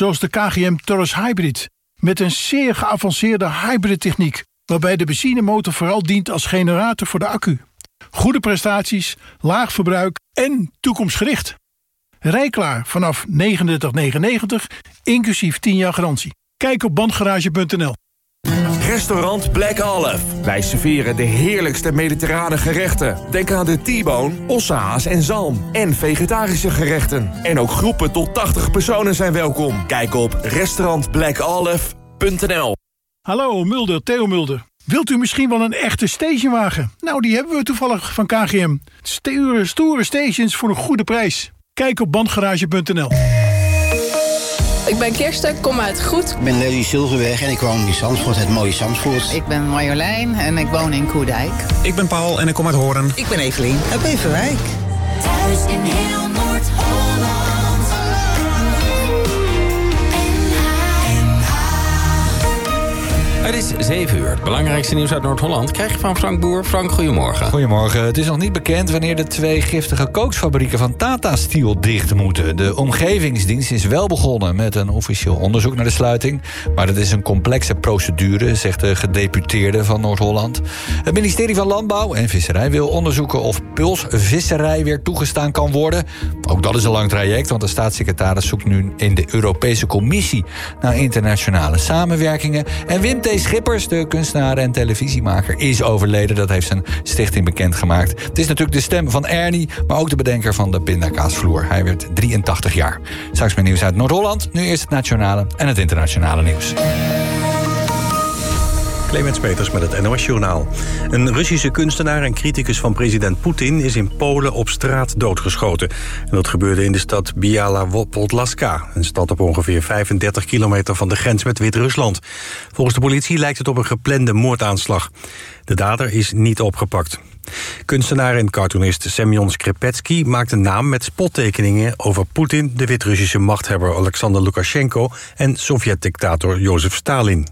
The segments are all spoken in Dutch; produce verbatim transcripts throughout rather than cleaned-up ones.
zoals de K G M Taurus Hybrid, met een zeer geavanceerde hybrid techniek, waarbij de benzinemotor vooral dient als generator voor de accu. Goede prestaties, laag verbruik en toekomstgericht. Rij klaar vanaf negenendertig negenennegentig, inclusief tien jaar garantie. Kijk op bandgarage punt n l. Restaurant Black Olive. Wij serveren de heerlijkste mediterrane gerechten. Denk aan de T-bone, ossehaas en zalm. En vegetarische gerechten. En ook groepen tot tachtig personen zijn welkom. Kijk op restaurant black olive punt n l. Hallo, Mulder, Theo Mulder. Wilt u misschien wel een echte stationwagen? Nou, die hebben we toevallig van K G M. Stoere, stoere stations voor een goede prijs. Kijk op bandgarage punt n l. Ik ben Kirsten, kom uit Goed. Ik ben Lely Silverweg en ik woon in Zandvoort, het mooie Zandvoort. Ik ben Marjolein en ik woon in Koerdijk. Ik ben Paul en ik kom uit Hoorn. Ik ben Evelien uit Beverwijk. Thuis in heel Noord-Holland. Het is zeven uur. Het belangrijkste nieuws uit Noord-Holland krijg je van Frank Boer. Frank, goedemorgen. Goedemorgen. Het is nog niet bekend wanneer de twee giftige kooksfabrieken van Tata Steel dicht moeten. De omgevingsdienst is wel begonnen met een officieel onderzoek naar de sluiting. Maar dat is een complexe procedure, zegt de gedeputeerde van Noord-Holland. Het ministerie van Landbouw en Visserij wil onderzoeken of pulsvisserij weer toegestaan kan worden. Ook dat is een lang traject, want de staatssecretaris zoekt nu in de Europese Commissie naar internationale samenwerkingen. En Wim T. Schippers, de kunstenaar en televisiemaker, is overleden. Dat heeft zijn stichting bekendgemaakt. Het is natuurlijk de stem van Ernie, maar ook de bedenker van de pindakaasvloer. Hij werd drieëntachtig jaar. Straks meer nieuws uit Noord-Holland. Nu eerst het nationale en het internationale nieuws. Clemens Peters met het N O S-journaal. Een Russische kunstenaar en criticus van president Poetin is in Polen op straat doodgeschoten. En dat gebeurde in de stad Biała-Podlaska, een stad op ongeveer vijfendertig kilometer van de grens met Wit-Rusland. Volgens de politie lijkt het op een geplande moordaanslag. De dader is niet opgepakt. Kunstenaar en cartoonist Semyon Skripetsky maakt een naam met spottekeningen over Poetin, de Wit-Russische machthebber Alexander Lukashenko en Sovjet-dictator Jozef Stalin.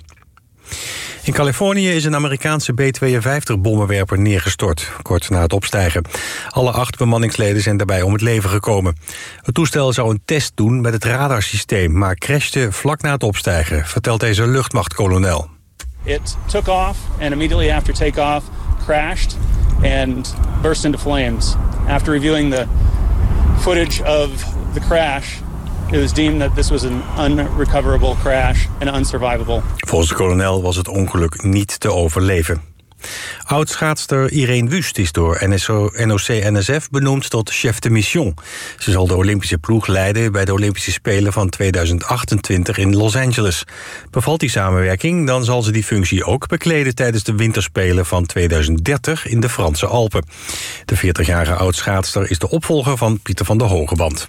In Californië is een Amerikaanse B tweeënvijftig-bommenwerper neergestort, kort na het opstijgen. Alle acht bemanningsleden zijn daarbij om het leven gekomen. Het toestel zou een test doen met het radarsysteem, maar crashte vlak na het opstijgen, vertelt deze luchtmachtkolonel. It took off and immediately after takeoff crashed and burst into flames. After reviewing the footage of the crash, it was deemed that this was an unrecoverable crash and unsurvivable. Volgens de kolonel was het ongeluk niet te overleven. Oud-schaatster Irene Wust is door N O C N S F benoemd tot chef de mission. Ze zal de Olympische ploeg leiden bij de Olympische Spelen van tweeduizend achtentwintig in Los Angeles. Bevalt die samenwerking, dan zal ze die functie ook bekleden tijdens de winterspelen van tweeduizend dertig in de Franse Alpen. De veertigjarige oud-schaatster is de opvolger van Pieter van der Hogeband.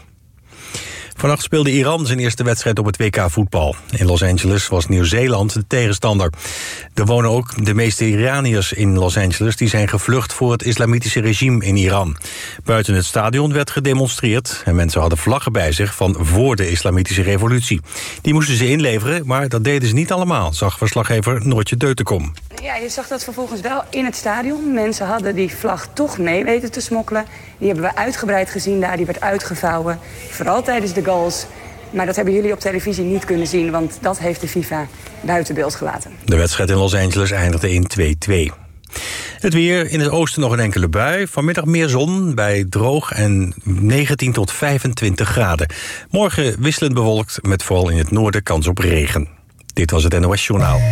Vannacht speelde Iran zijn eerste wedstrijd op het W K voetbal. In Los Angeles was Nieuw-Zeeland de tegenstander. Er wonen ook de meeste Iraniërs in Los Angeles, die zijn gevlucht voor het islamitische regime in Iran. Buiten het stadion werd gedemonstreerd en mensen hadden vlaggen bij zich van voor de islamitische revolutie. Die moesten ze inleveren, maar dat deden ze niet allemaal, zag verslaggever Noortje Deutenkom. Ja, je zag dat vervolgens wel in het stadion. Mensen hadden die vlag toch mee weten te smokkelen. Die hebben we uitgebreid gezien daar, die werd uitgevouwen. Vooral tijdens de goals. Maar dat hebben jullie op televisie niet kunnen zien, want dat heeft de FIFA buiten beeld gelaten. De wedstrijd in Los Angeles eindigde in twee-twee. Het weer, in het oosten nog een enkele bui. Vanmiddag meer zon, bij droog en negentien tot vijfentwintig graden. Morgen wisselend bewolkt, met vooral in het noorden kans op regen. Dit was het N O S-journaal.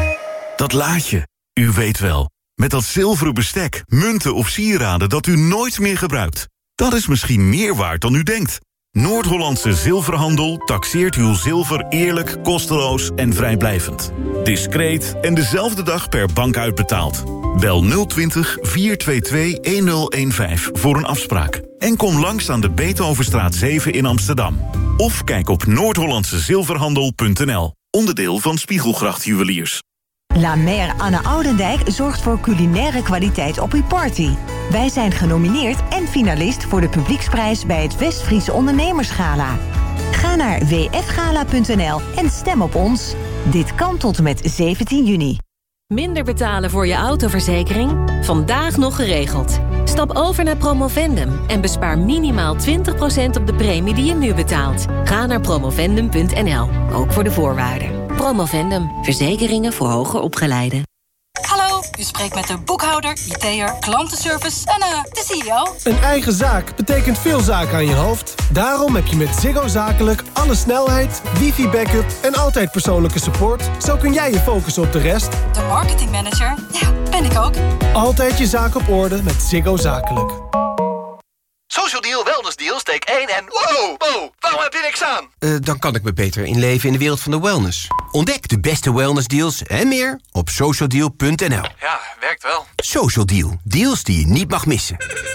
Dat laadje, u weet wel. Met dat zilveren bestek, munten of sieraden dat u nooit meer gebruikt. Dat is misschien meer waard dan u denkt. Noord-Hollandse Zilverhandel taxeert uw zilver eerlijk, kosteloos en vrijblijvend. Discreet en dezelfde dag per bank uitbetaald. Bel nul twintig, vier twee twee, een nul een vijf voor een afspraak. En kom langs aan de Beethovenstraat zeven in Amsterdam. Of kijk op noord hollandse zilverhandel punt n l. Onderdeel van Spiegelgracht Juweliers. La Mer Anne Oudendijk zorgt voor culinaire kwaliteit op uw party. Wij zijn genomineerd en finalist voor de publieksprijs bij het Westfriese Ondernemersgala. Ga naar w f gala punt n l en stem op ons. Dit kan tot en met zeventien juni. Minder betalen voor je autoverzekering? Vandaag nog geregeld. Stap over naar Promovendum en bespaar minimaal twintig procent op de premie die je nu betaalt. Ga naar promovendum punt n l, ook voor de voorwaarden. Promovendum, verzekeringen voor hoger opgeleiden. Hallo, u spreekt met de boekhouder, I T'er, klantenservice en uh, de C E O. Een eigen zaak betekent veel zaken aan je hoofd. Daarom heb je met Ziggo Zakelijk alle snelheid, wifi-backup en altijd persoonlijke support. Zo kun jij je focussen op de rest. De marketingmanager, ja, ben ik ook. Altijd je zaak op orde met Ziggo Zakelijk. Social Deal, Wellness Deal, steek één en... Wow, wow, waarom heb je niks aan? Uh, dan kan ik me beter inleven in de wereld van de wellness. Ontdek de beste wellness deals en meer op social deal punt n l. Ja, werkt wel. Social Deal, deals die je niet mag missen.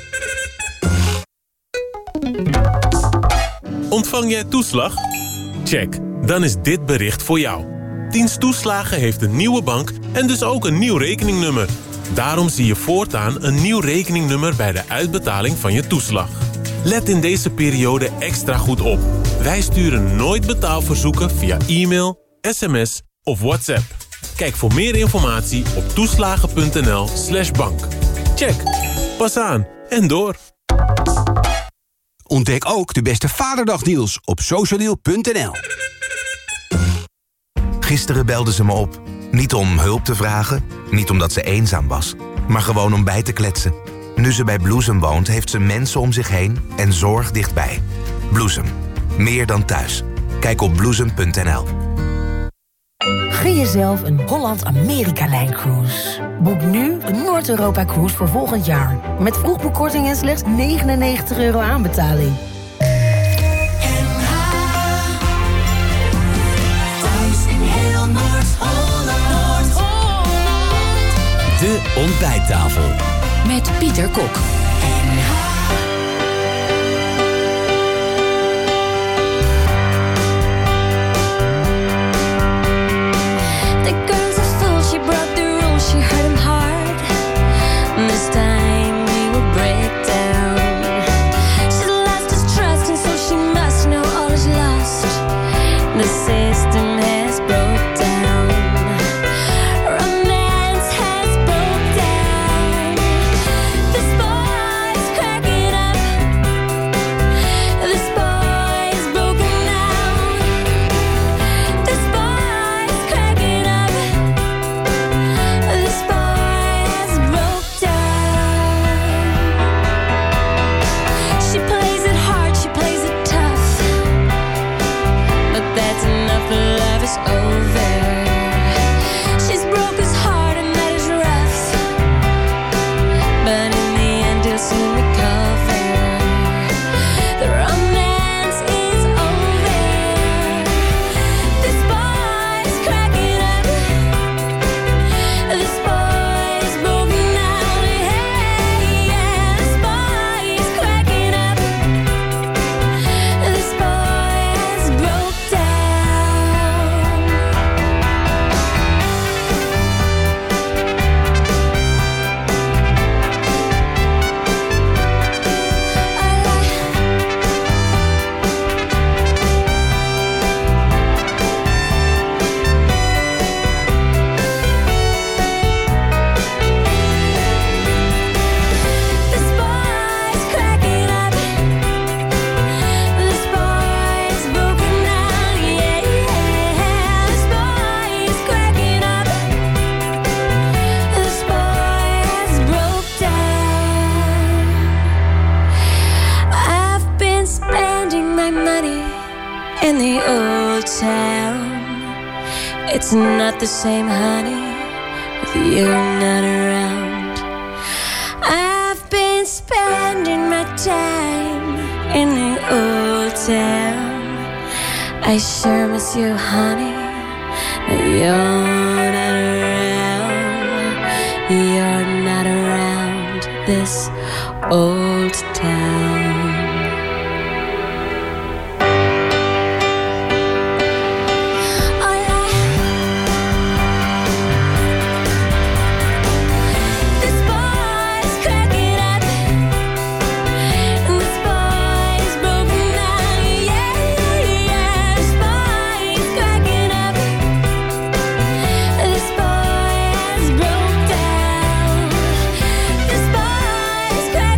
Ontvang jij toeslag? Check, dan is dit bericht voor jou. Diens Toeslagen heeft een nieuwe bank en dus ook een nieuw rekeningnummer. Daarom zie je voortaan een nieuw rekeningnummer bij de uitbetaling van je toeslag. Let in deze periode extra goed op. Wij sturen nooit betaalverzoeken via e-mail, sms of WhatsApp. Kijk voor meer informatie op toeslagen punt n l slash bank. Check, pas aan en door. Ontdek ook de beste Vaderdagdeals op social deal punt n l. Gisteren belde ze me op. Niet om hulp te vragen, niet omdat ze eenzaam was, maar gewoon om bij te kletsen. Nu ze bij Bloesem woont, heeft ze mensen om zich heen en zorg dichtbij. Bloesem, meer dan thuis. Kijk op bloesem punt n l. Gun jezelf een Holland-Amerika-lijn-cruise. Boek nu een Noord-Europa-cruise voor volgend jaar. Met vroegboekkorting en slechts negenennegentig euro aanbetaling. De ontbijttafel. Met Pieter Kok. The girls are full, she broke the rules, she hurt him hard. This time he will break down. She lost his trust and so she must know all is lost. The system has broke down. Romance has broke down. This boy's cracking up. This boy's broken now. This boy's cracking up. This boy's broke down. She plays it hard, she plays it tough. But that's enough, the love is over. She's broke his heart and that is rough. But in the end he'll soon recover. The romance is over. This boy's cracking up. This boy's broken now. Hey, yeah, this boy's cracking up. This boy's broke down. This boy's cracking up. This boy's broken now. Yeah, yeah. This boy's cracking up. This boy's broke down. I've been spending my money in the old town. It's not the same, honey, with you not around. I've been spending my time in the old town. I sure miss you, honey, but you're not around. You're not around this old town. This boy's cracking up. This boy's broken now. Yeah, yeah. This boy's cracking up. This boy's broke down. This boy's cracking up.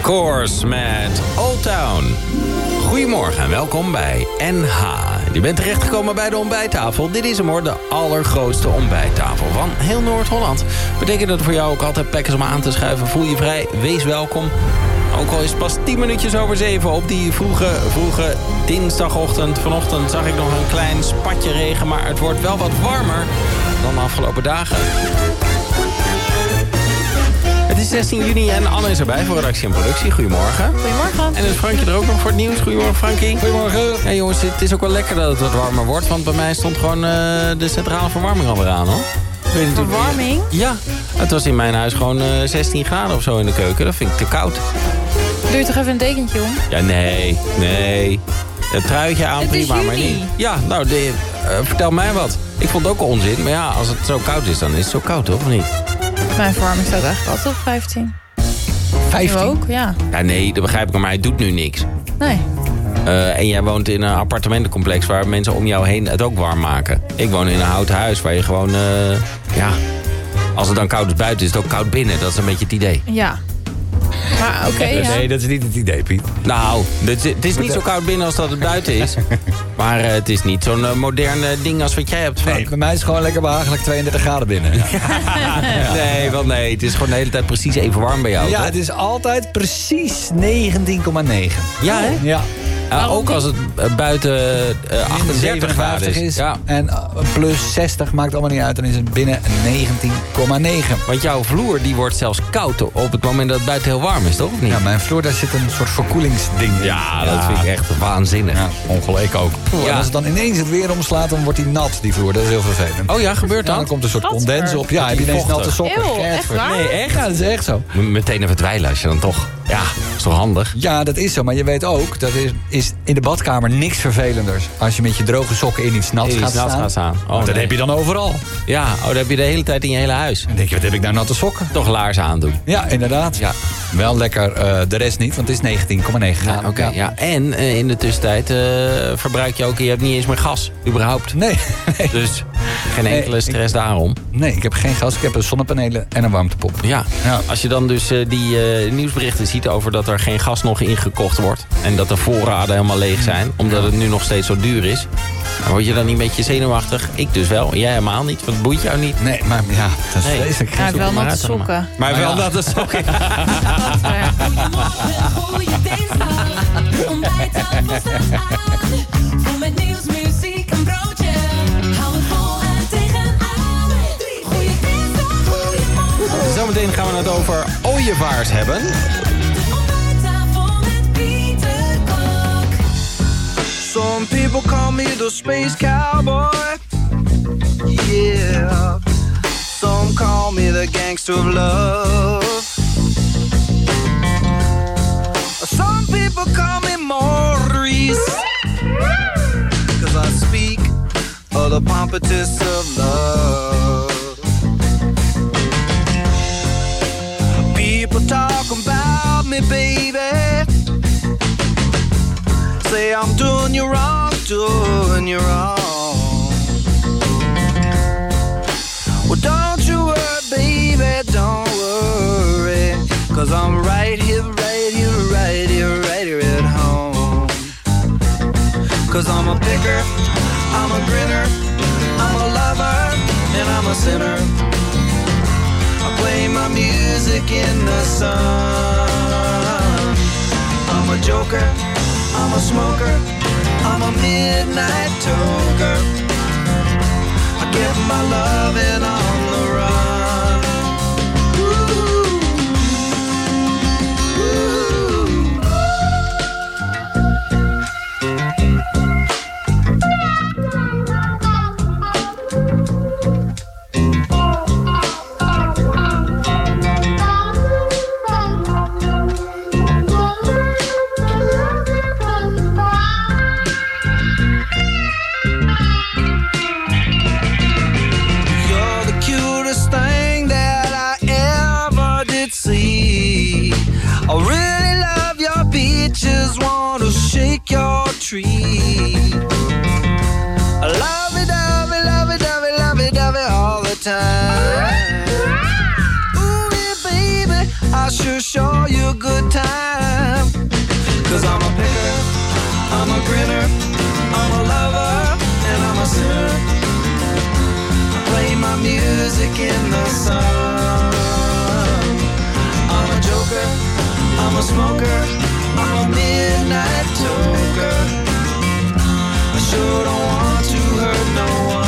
Course met Old Town. Goedemorgen en welkom bij N H. Je bent terechtgekomen bij de ontbijttafel. Dit is hem hoor, de allergrootste ontbijttafel van heel Noord-Holland. Betekent dat voor jou ook altijd plek is om aan te schuiven. Voel je vrij, wees welkom. Ook al is het pas tien minuutjes over zeven op die vroege, vroege dinsdagochtend. Vanochtend zag ik nog een klein spatje regen, maar het wordt wel wat warmer dan de afgelopen dagen. Het is zestien juni en Anne is erbij voor redactie en productie. Goedemorgen. Goedemorgen. En is Frankje er ook nog voor het nieuws. Goedemorgen Frankie. Goedemorgen. Ja jongens, het is ook wel lekker dat het wat warmer wordt. Want bij mij stond gewoon uh, de centrale verwarming alweer aan hoor. Weet Verwarming? Ja, het was in mijn huis gewoon uh, zestien graden of zo in de keuken. Dat vind ik te koud. Doe je toch even een dekentje om? Ja, nee, nee. Een truitje aan, het prima, maar niet. Ja, nou, de, uh, vertel mij wat. Ik vond het ook onzin, maar ja, als het zo koud is, dan is het zo koud, toch? Of niet? Mijn verwarming staat eigenlijk altijd op vijftien. vijftien? Nu ook, ja. Ja, nee, dat begrijp ik, maar hij doet nu niks. Nee. Uh, en jij woont in een appartementencomplex waar mensen om jou heen het ook warm maken. Ik woon in een houten huis waar je gewoon, uh, ja... Als het dan koud is buiten, is het ook koud binnen. Dat is een beetje het idee. Ja. Maar oké, okay, ja. Nee, dat is niet het idee, Piet. Nou, het, het is niet zo koud binnen als dat het buiten is. Maar uh, het is niet zo'n uh, modern uh, ding als wat jij hebt, Frank. Nee, bij mij is het gewoon lekker behagelijk tweeëndertig graden binnen. Ja. Nee, wel nee. Het is gewoon de hele tijd precies even warm bij jou. Ja, toch? het is altijd precies negentien komma negen. Ja, hè? Ja. Uh, ook als het uh, buiten uh, achtendertig graden is. is. Ja. En uh, plus zestig maakt allemaal niet uit. Dan is het binnen negentien komma negen. Want jouw vloer die wordt zelfs koud op het moment dat het buiten heel warm is, toch? Of niet? Ja, mijn vloer, daar zit een soort verkoelingsding in. Ja, dat ja. vind ik echt waanzinnig. Ja, ongelijk ook. Ja. En als het dan ineens het weer omslaat, dan wordt die nat, die vloer. Dat is heel vervelend. Oh ja, gebeurt dat? Ja, dan komt een soort Gadver. condens op. Ja, heb je ineens natte sokken. Eeuw, echt waar? Nee, echt? Ja, dat is echt zo. Meteen even dweilen als je dan toch... Ja, is toch handig? Ja, dat is zo. Maar je weet ook, dat is, is in de badkamer niks vervelenders. Als je met je droge sokken in iets nats gaat staan. Gaat staan. Oh, dat nee. heb je dan overal. Ja, oh, dat heb je de hele tijd in je hele huis. Dan denk je, wat heb ik nou natte sokken? Toch laarzen aandoen. Ja, inderdaad. Ja. Wel lekker, uh, de rest niet, want het is negentien komma negen graden. Ja, okay, ja. ja. En uh, in de tussentijd uh, verbruik je ook, je hebt niet eens meer gas, überhaupt. Nee. nee. Dus geen enkele nee, stress ik, daarom. Nee, ik heb geen gas, ik heb een zonnepanelen en een warmtepomp. Ja, ja. Als je dan dus uh, die uh, nieuwsberichten ziet over dat er geen gas nog ingekocht wordt. En dat de voorraden helemaal leeg zijn, omdat het nu nog steeds zo duur is. Dan word je dan niet een beetje zenuwachtig? Ik dus wel. En jij helemaal niet, want het boeit jou niet. Nee, maar ja, dat is nee. vreselijk. Hij heeft wel natte sokken. Maar hij heeft wel natte sokken. Goeie dinsdag, ontbijttafel staat aan. Vol met nieuws, muziek en broodje. Hou het vol en tegenaan. Goeie dinsdag, goeiemorgen. Zometeen gaan we het over ooievaars hebben. Some people call me the space cowboy. Yeah. Some call me the gangster of love. Some people call me Maurice. Cause I speak of the pompatus of love. People talk about me, baby. Say I'm doing you wrong, doing you wrong. Well, don't you worry, baby, don't worry. Cause I'm right here, right here, right here, right here at home. Cause I'm a picker, I'm a grinner, I'm a lover, and I'm a sinner. I play my music in the sun. I'm a joker, I'm a smoker, I'm a midnight toker. I get my loving on the run. Ooh. I really love your beaches, wanna shake your tree. I love it, love it, love it, love it, love it, love it all the time. Ooh, yeah, baby, I sure show you a good time. Cause I'm a picker, I'm a grinner, I'm a lover, and I'm a sinner. I play my music in the sun. I'm a joker, I'm a smoker, I'm a midnight toker. I sure don't want to hurt no one.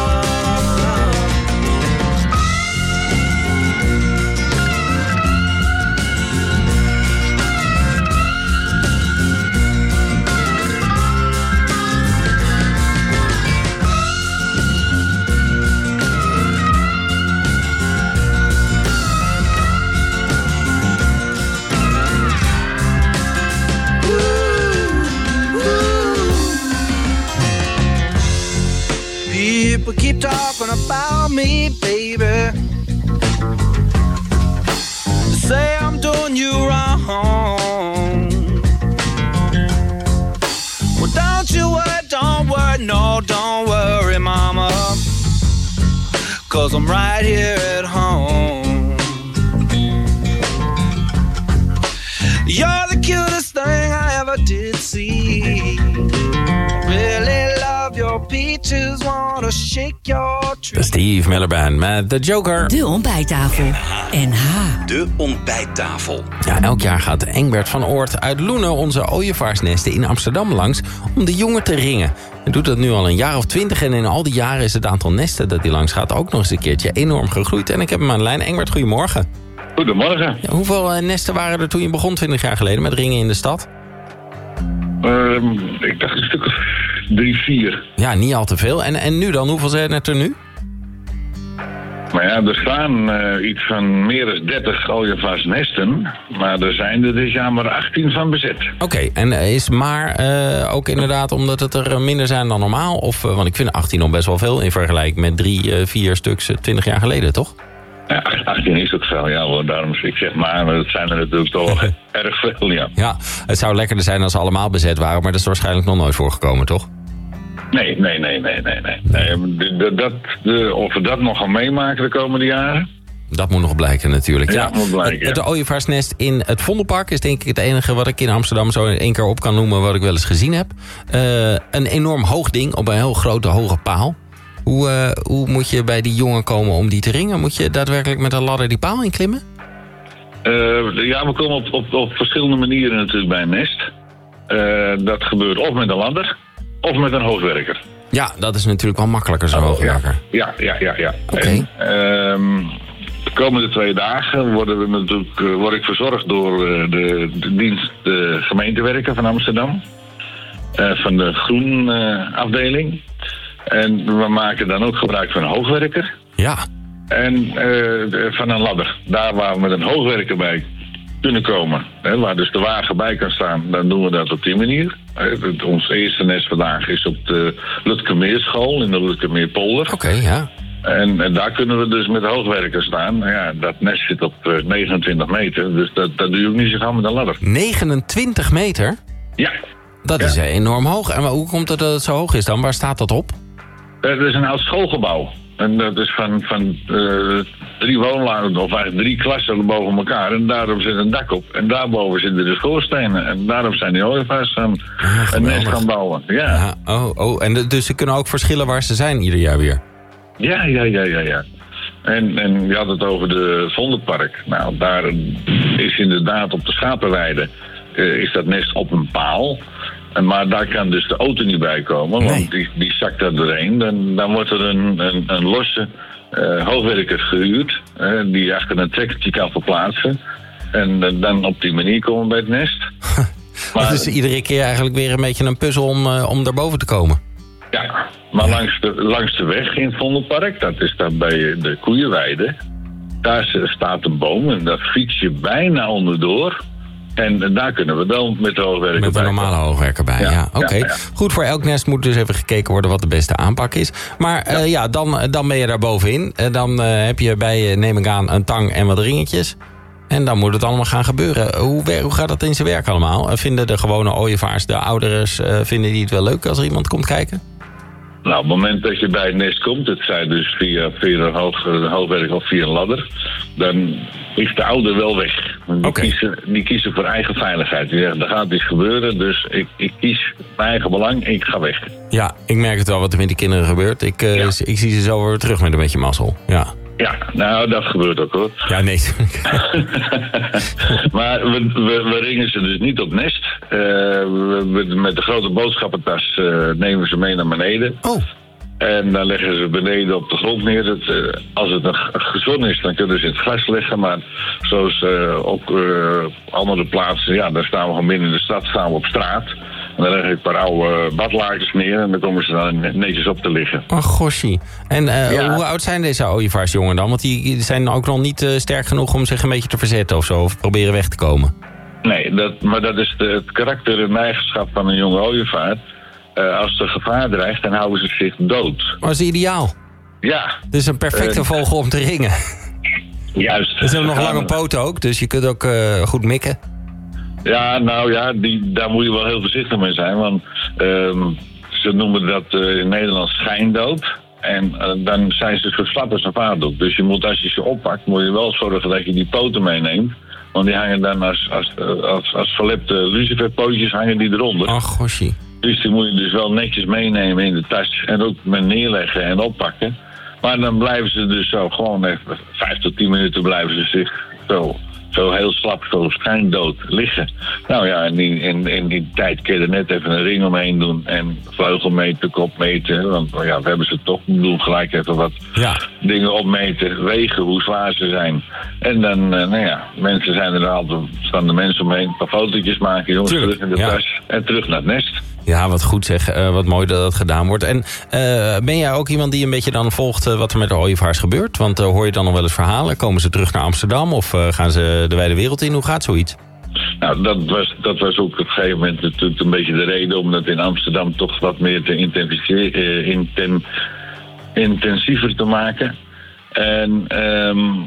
People keep talking about me, baby. They say I'm doing you wrong. Well, don't you worry, don't worry, no, don't worry, mama. Cause I'm right here at home. You're the cutest thing I ever did see. Really love your peaches, wanna shake your tree. Steve Miller Band met The Joker. De ontbijttafel. N H. De ontbijttafel. Ja, elk jaar gaat Engbert van Oort uit Loenen onze ooievaarsnesten in Amsterdam langs om de jongen te ringen. Hij doet dat nu al een jaar of twintig en in al die jaren is het aantal nesten dat hij langs gaat ook nog eens een keertje enorm gegroeid. En ik heb hem aan de lijn. Engbert, goedemorgen. Goedemorgen. Ja, hoeveel uh, nesten waren er toen je begon twintig jaar geleden met ringen in de stad? Um, ik dacht een stuk of drie, vier. Ja, niet al te veel. En, en nu dan? Hoeveel zijn het er nu? Maar ja, er staan uh, iets van meer dan dertig ooievaarsnesten. Maar er zijn er dit jaar maar achttien van bezet. Oké, okay, en is maar uh, ook inderdaad omdat het er minder zijn dan normaal? Of, uh, want ik vind achttien nog best wel veel in vergelijking met drie, uh, vier stuks uh, twintig jaar geleden, toch? Ja, achttien is ook veel, ja hoor. Daarom, ik zeg maar, het zijn er natuurlijk toch erg veel, ja. Ja, het zou lekkerder zijn als ze allemaal bezet waren, maar dat is waarschijnlijk nog nooit voorgekomen, toch? Nee, nee, nee, nee, nee. nee. nee de, de, dat, de, of we dat nog gaan meemaken de komende jaren? Dat moet nog blijken natuurlijk. Ja, ja, moet blijken. Het, het ooievaarsnest in het Vondelpark is denk ik het enige wat ik in Amsterdam zo in één keer op kan noemen wat ik wel eens gezien heb. Uh, een enorm hoog ding op een heel grote hoge paal. Hoe, uh, hoe moet je bij die jongen komen om die te ringen? Moet je daadwerkelijk met een ladder die paal inklimmen? Uh, ja, we komen op, op, op verschillende manieren natuurlijk bij een nest. Uh, dat gebeurt of met een ladder of met een hoogwerker. Ja, dat is natuurlijk wel makkelijker zo'n oh, hoogwerker. Ja, ja, ja. ja. Oké. Okay. Um, de komende twee dagen worden we natuurlijk, uh, word ik verzorgd door uh, de, de dienst de gemeentewerken van Amsterdam. Uh, van de groenafdeling. Uh, En we maken dan ook gebruik van een hoogwerker. Ja. En uh, van een ladder. Daar waar we met een hoogwerker bij kunnen komen. Hè, waar dus de wagen bij kan staan, dan doen we dat op die manier. Uh, ons eerste nest vandaag is op de Lutkemeerschool in de Lutkemeerpolder. Oké, okay, ja. En, en daar kunnen we dus met hoogwerker staan. Nou ja, dat nest zit op uh, negenentwintig meter, dus dat, dat doe je ook niet zo gauw met een ladder. negenentwintig meter? Ja. Dat ja. is enorm hoog. En hoe komt het dat het zo hoog is dan? Waar staat dat op? Uh, dat is een oud schoolgebouw. En dat is van, van uh, drie woonlagen, of eigenlijk drie klassen boven elkaar. En daarom zit een dak op. En daarboven zitten de schoorstenen. En daarom zijn die ooievaars aan ja, een nest gaan bouwen. Ja. Ja, oh, oh. En de, dus ze kunnen ook verschillen waar ze zijn ieder jaar weer? Ja, ja, ja, ja, ja. En, en je had het over de Vondelpark. Nou, daar is inderdaad op de schapenweide uh, is dat nest op een paal. En, maar daar kan dus de auto niet bij komen, want nee. die, die zakt daar doorheen. Dan, dan wordt er een, een, een losse uh, hoogwerker gehuurd, uh, die achter een trekkertje kan verplaatsen. En uh, dan op die manier komen we bij het nest. Maar het is iedere keer eigenlijk weer een beetje een puzzel om, uh, om daarboven te komen. Ja, maar ja. Langs, de, langs de weg in het Vondelpark, dat is daar bij de koeienweide, daar staat een boom en daar fiets je bijna onderdoor. En daar kunnen we dan met de hoogwerker bij. Met een normale hoogwerker bij, ja. ja. Oké, okay. ja, ja. Goed, voor elk nest moet dus even gekeken worden wat de beste aanpak is. Maar ja, uh, ja dan, dan ben je daar bovenin. Uh, dan uh, heb je bij, uh, neem ik aan, een tang en wat ringetjes. En dan moet het allemaal gaan gebeuren. Hoe, hoe gaat dat in zijn werk allemaal? Uh, vinden de gewone ooievaars, de ouders, uh, vinden die het wel leuk als er iemand komt kijken? Nou, op het moment dat je bij het nest komt, het zij dus via, via een hoog, hoogwerk of via een ladder, dan is de ouder wel weg. Die, okay. kiezen, die kiezen voor eigen veiligheid. Die zeggen, er gaat iets gebeuren, dus ik, ik kies mijn eigen belang en ik ga weg. Ja, ik merk het wel wat er met die kinderen gebeurt. Ik, uh, ja. ik zie ze zo weer terug met een beetje mazzel. Ja. Ja, nou, dat gebeurt ook hoor. Ja, nee. Maar we, we, we ringen ze dus niet op nest. Uh, we, we, met de grote boodschappentas uh, nemen ze mee naar beneden. Oh. En dan leggen ze beneden op de grond neer. Dat, uh, als het nog gezond is, dan kunnen ze in het gras leggen. Maar zoals uh, ook uh, andere plaatsen, ja, daar staan we gewoon binnen in de stad, staan we op straat. En dan leg ik een paar oude badlakens neer en dan komen ze dan netjes op te liggen. Oh, goshie. En uh, ja. hoe oud zijn deze ooievaarsjongen dan? Want die zijn ook nog niet uh, sterk genoeg om zich een beetje te verzetten of zo. Of proberen weg te komen. Nee, dat, maar dat is de, het karakter en eigenschap van een jonge ooievaar. Uh, als er gevaar dreigt, dan houden ze zich dood. Maar dat is ideaal. Ja. Het is een perfecte uh, vogel om te ringen. Juist. Ze hebben nog lange poten ook, dus je kunt ook uh, goed mikken. Ja, nou ja, die, daar moet je wel heel voorzichtig mee zijn. Want uh, ze noemen dat uh, in Nederland schijndood. En uh, dan zijn ze zo slap als een vaardoek. Dus je moet, als je ze oppakt, moet je wel zorgen dat je die poten meeneemt. Want die hangen dan als, als, als, als verlepte luciferpootjes hangen die eronder. Ach, goshie. Dus die moet je dus wel netjes meenemen in de tas. En ook met neerleggen en oppakken. Maar dan blijven ze dus zo gewoon even vijf tot tien minuten blijven ze zich zo... Zo heel slap, zo schijndood liggen. Nou ja, in die, in, in die tijd kun je er net even een ring omheen doen. En vleugel meten, kop meten. Want ja, we hebben ze toch. Ik bedoel, gelijk even wat ja. dingen opmeten. Wegen, hoe zwaar ze zijn. En dan, uh, nou ja, mensen zijn er altijd. Staan de mensen omheen. Een paar fotootjes maken, jongens. Tuurlijk, terug in de ja. tas. En terug naar het nest. Ja, wat goed zeg. Uh, wat mooi dat dat gedaan wordt. En uh, ben jij ook iemand die een beetje dan volgt uh, wat er met de ooievaars gebeurt? Want uh, hoor je dan nog wel eens verhalen? Komen ze terug naar Amsterdam of uh, gaan ze de wijde wereld in? Hoe gaat zoiets? Nou, dat was, dat was ook op een gegeven moment natuurlijk een beetje de reden om dat in Amsterdam toch wat meer te intensifieren, inten, intensiever te maken. En um,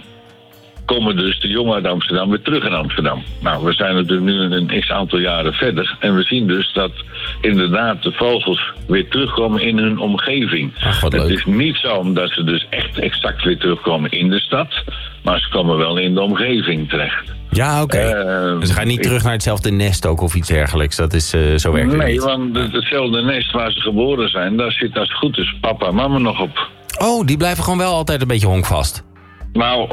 komen dus de jongen uit Amsterdam weer terug in Amsterdam. Nou, we zijn natuurlijk nu een x-aantal jaren verder. En we zien dus dat inderdaad de vogels weer terugkomen in hun omgeving. Ach, wat leuk. Het is niet zo dat ze dus echt exact weer terugkomen in de stad. Maar ze komen wel in de omgeving terecht. Ja, oké. Okay. Uh, dus ze gaan niet ik... terug naar hetzelfde nest ook of iets dergelijks. Dat is uh, zo werkt het Nee, niet. want het, hetzelfde nest waar ze geboren zijn, daar zit als het goed is papa en mama nog op. Oh, die blijven gewoon wel altijd een beetje honkvast. Nou,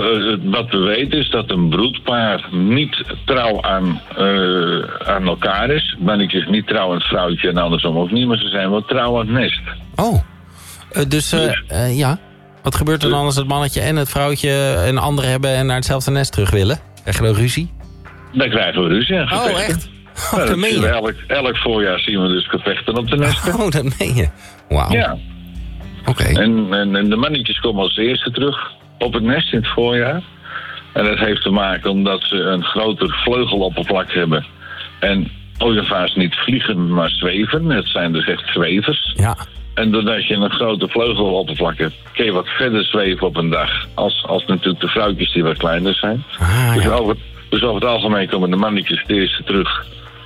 wat we weten is dat een broedpaar niet trouw aan, uh, aan elkaar is. Mannetjes niet trouw aan het vrouwtje en andersom ook niet, maar ze zijn wel trouw aan het nest. Oh, uh, dus uh, uh, ja. Wat gebeurt er dan als het mannetje en het vrouwtje een andere hebben en naar hetzelfde nest terug willen? Krijg je dan ruzie? Dan krijgen we ruzie, ja. Gevechten. Oh, echt? Oh, nou, dat meen je. Elk, elk voorjaar zien we dus gevechten op de nesten. Oh, dat meen je. Wauw. Ja. Oké. Okay. En, en, en de mannetjes komen als eerste terug op het nest in het voorjaar. En dat heeft te maken omdat ze een groter vleugeloppervlak hebben. En ooievaars niet vliegen, maar zweven. Het zijn dus echt zwevers. Ja. En doordat je een grote vleugeloppervlak hebt, kun je wat verder zweven op een dag. Als, als natuurlijk de vrouwtjes die wat kleiner zijn. Ah, dus, ja. over, dus over het algemeen komen de mannetjes het eerste terug.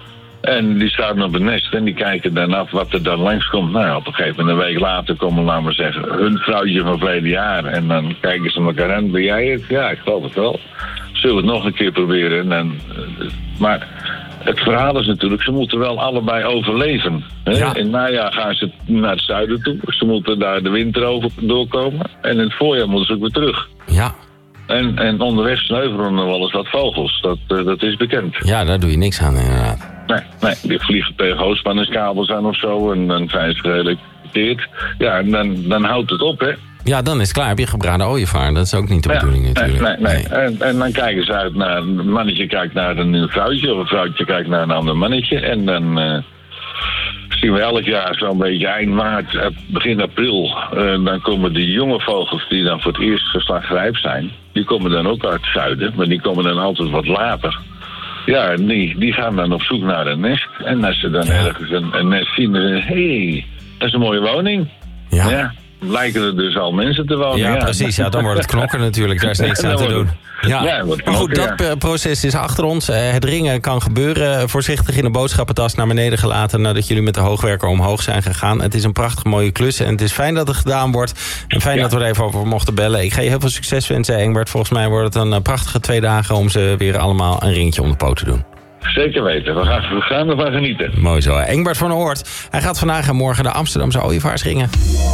En die staan op het nest en die kijken dan af wat er dan langskomt. Nou, op een gegeven moment, een week later komen, laten we zeggen, hun vrouwtje van verleden jaar. En dan kijken ze elkaar aan. Ben jij het? Ja, ik geloof het wel. Zullen we het nog een keer proberen? En dan, maar het verhaal is natuurlijk, ze moeten wel allebei overleven. Hè? Ja. In het najaar gaan ze naar het zuiden toe. Ze moeten daar de winter over doorkomen. En in het voorjaar moeten ze ook weer terug. Ja. En, en onderweg sneuvelen er wel eens wat vogels. Dat, uh, dat is bekend. Ja, daar doe je niks aan inderdaad. Nee, nee, die vliegen tegen hoogspanningskabels aan of zo. En dan zijn ze geëlektrocuteerd. Ja, en dan, dan houdt het op, hè. Ja, dan is het klaar. Heb je gebraden ooievaar. Dat is ook niet de ja, bedoeling natuurlijk. Nee, nee, nee. En, en dan kijken ze uit naar... Een mannetje kijkt naar een nieuw vrouwtje. Of een vrouwtje kijkt naar een ander mannetje. En dan uh, zien we elk jaar zo'n beetje eind maart, begin april. Uh, dan komen die jonge vogels die dan voor het eerst geslachtrijp zijn. Die komen dan ook uit het zuiden. Maar die komen dan altijd wat later. Ja, die, die gaan dan op zoek naar een nest. En als ze dan ja. ergens een, een nest zien, dan zeggen ze, hé, hey, dat is een mooie woning. Ja. ja. lijken er dus al mensen te wonen. Ja, Ja, precies. Ja, dan wordt het knokken natuurlijk. Daar is niks Dan aan te wordt doen. het- Ja, Ja, het wordt maar goed, knokken, dat ja. eh, proces is achter ons. Eh, het ringen kan gebeuren. Voorzichtig in de boodschappentas naar beneden gelaten... nadat jullie met de hoogwerker omhoog zijn gegaan. Het is een prachtig mooie klus en het is fijn dat het gedaan wordt. En fijn dat we er even over mochten bellen. Ik ga je heel veel succes wensen, Engbert. Volgens mij wordt het een eh, prachtige twee dagen... om ze weer allemaal een ringetje om de poot te doen. Zeker weten. We gaan, we gaan ervan genieten. Mooi zo. Engbert van der Hoort. Hij gaat vandaag en morgen de Amsterdamse ooievaars ringen.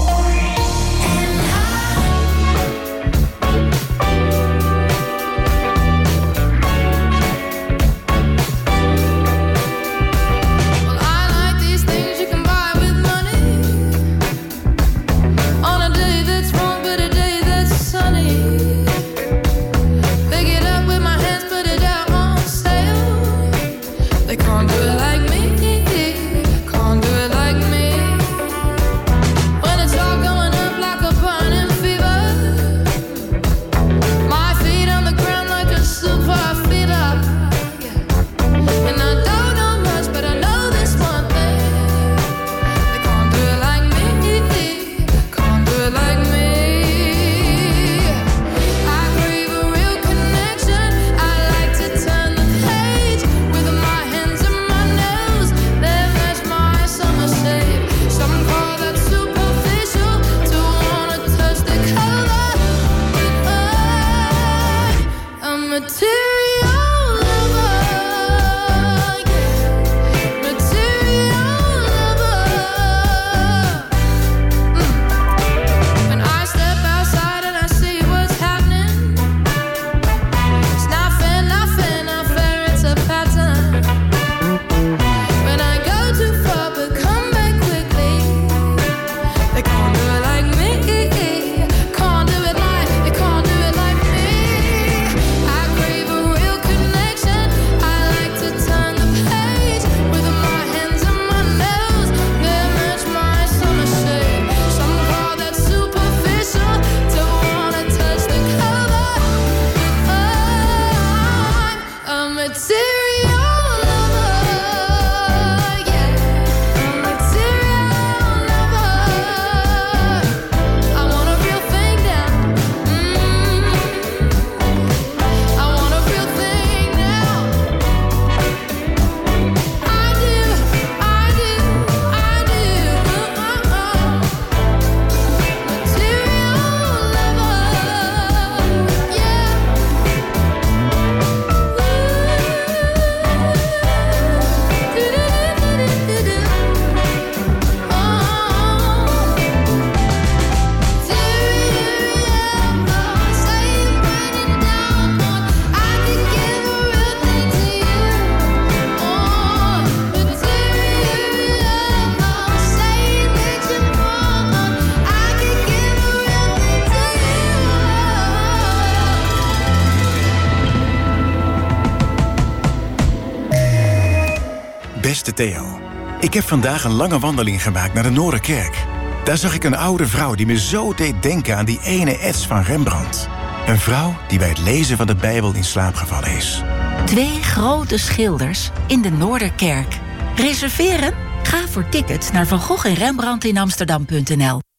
Beste Theo, ik heb vandaag een lange wandeling gemaakt naar de Noorderkerk. Daar zag ik een oude vrouw die me zo deed denken aan die ene ets van Rembrandt. Een vrouw die bij het lezen van de Bijbel in slaap gevallen is. Twee grote schilders in de Noorderkerk. Reserveren? Ga voor tickets naar Van Gogh en Rembrandt in Amsterdam punt n l.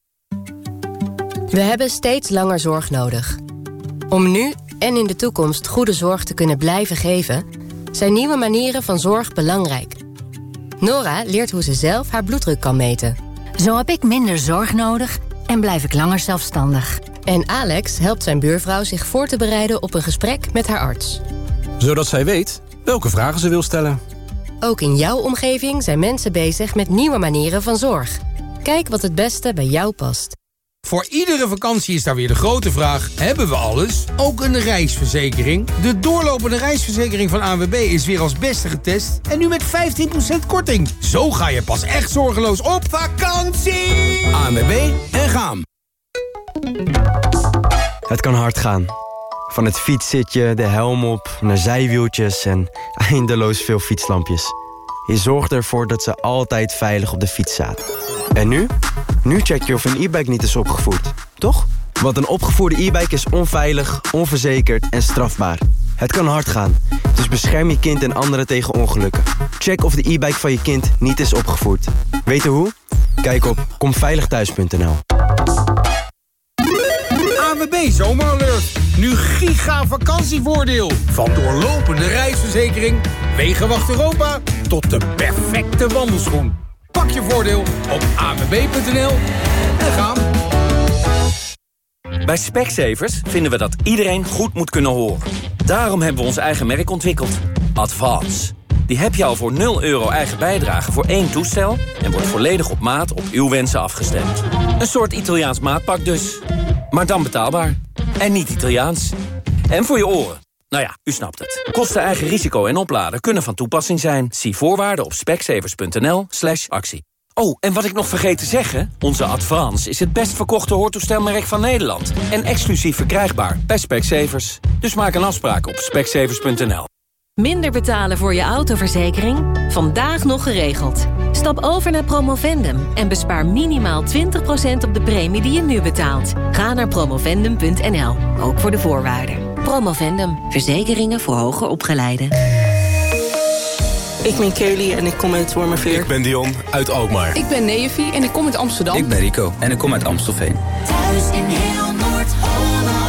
We hebben steeds langer zorg nodig. Om nu en in de toekomst goede zorg te kunnen blijven geven, zijn nieuwe manieren van zorg belangrijk. Nora leert hoe ze zelf haar bloeddruk kan meten. Zo heb ik minder zorg nodig en blijf ik langer zelfstandig. En Alex helpt zijn buurvrouw zich voor te bereiden op een gesprek met haar arts. Zodat zij weet welke vragen ze wil stellen. Ook in jouw omgeving zijn mensen bezig met nieuwe manieren van zorg. Kijk wat het beste bij jou past. Voor iedere vakantie is daar weer de grote vraag: hebben we alles? Ook een reisverzekering? De doorlopende reisverzekering van A N W B is weer als beste getest en nu met vijftien procent korting. Zo ga je pas echt zorgeloos op vakantie! A N W B en gaan. Het kan hard gaan. Van het fietszitje, de helm op, naar zijwieltjes en eindeloos veel fietslampjes. Je zorgt ervoor dat ze altijd veilig op de fiets zaten. En nu? Nu check je of een e-bike niet is opgevoerd, toch? Want een opgevoerde e-bike is onveilig, onverzekerd en strafbaar. Het kan hard gaan, dus bescherm je kind en anderen tegen ongelukken. Check of de e-bike van je kind niet is opgevoerd. Weet je hoe? Kijk op kom veilig thuis punt n l. A W B Zomeralert. Nu giga vakantievoordeel. Van doorlopende reisverzekering, Wegenwacht Europa tot de perfecte wandelschoen. Pak je voordeel op a w b punt n l en gaan. Bij Specsavers vinden we dat iedereen goed moet kunnen horen. Daarom hebben we ons eigen merk ontwikkeld. Advance. Die heb je al voor nul euro eigen bijdrage voor één toestel en wordt volledig op maat op uw wensen afgestemd. Een soort Italiaans maatpak dus. Maar dan betaalbaar. En niet Italiaans. En voor je oren. Nou ja, u snapt het. Kosten, eigen risico en opladen kunnen van toepassing zijn. Zie voorwaarden op specsavers punt n l slash actie. Oh, en wat ik nog vergeet te zeggen, onze Advance is het best verkochte hoortoestelmerk van Nederland. En exclusief verkrijgbaar bij Specsavers. Dus maak een afspraak op specsavers punt n l. Minder betalen voor je autoverzekering? Vandaag nog geregeld. Stap over naar Promovendum en bespaar minimaal twintig procent op de premie die je nu betaalt. Ga naar promovendum punt n l, ook voor de voorwaarden. Promovendum, verzekeringen voor hoger opgeleiden. Ik ben Kelly en ik kom uit Wormerveer. Ik ben Dion uit Alkmaar. Ik ben Neefie en ik kom uit Amsterdam. Ik ben Rico en ik kom uit Amstelveen. Thuis in heel Noord-Holland.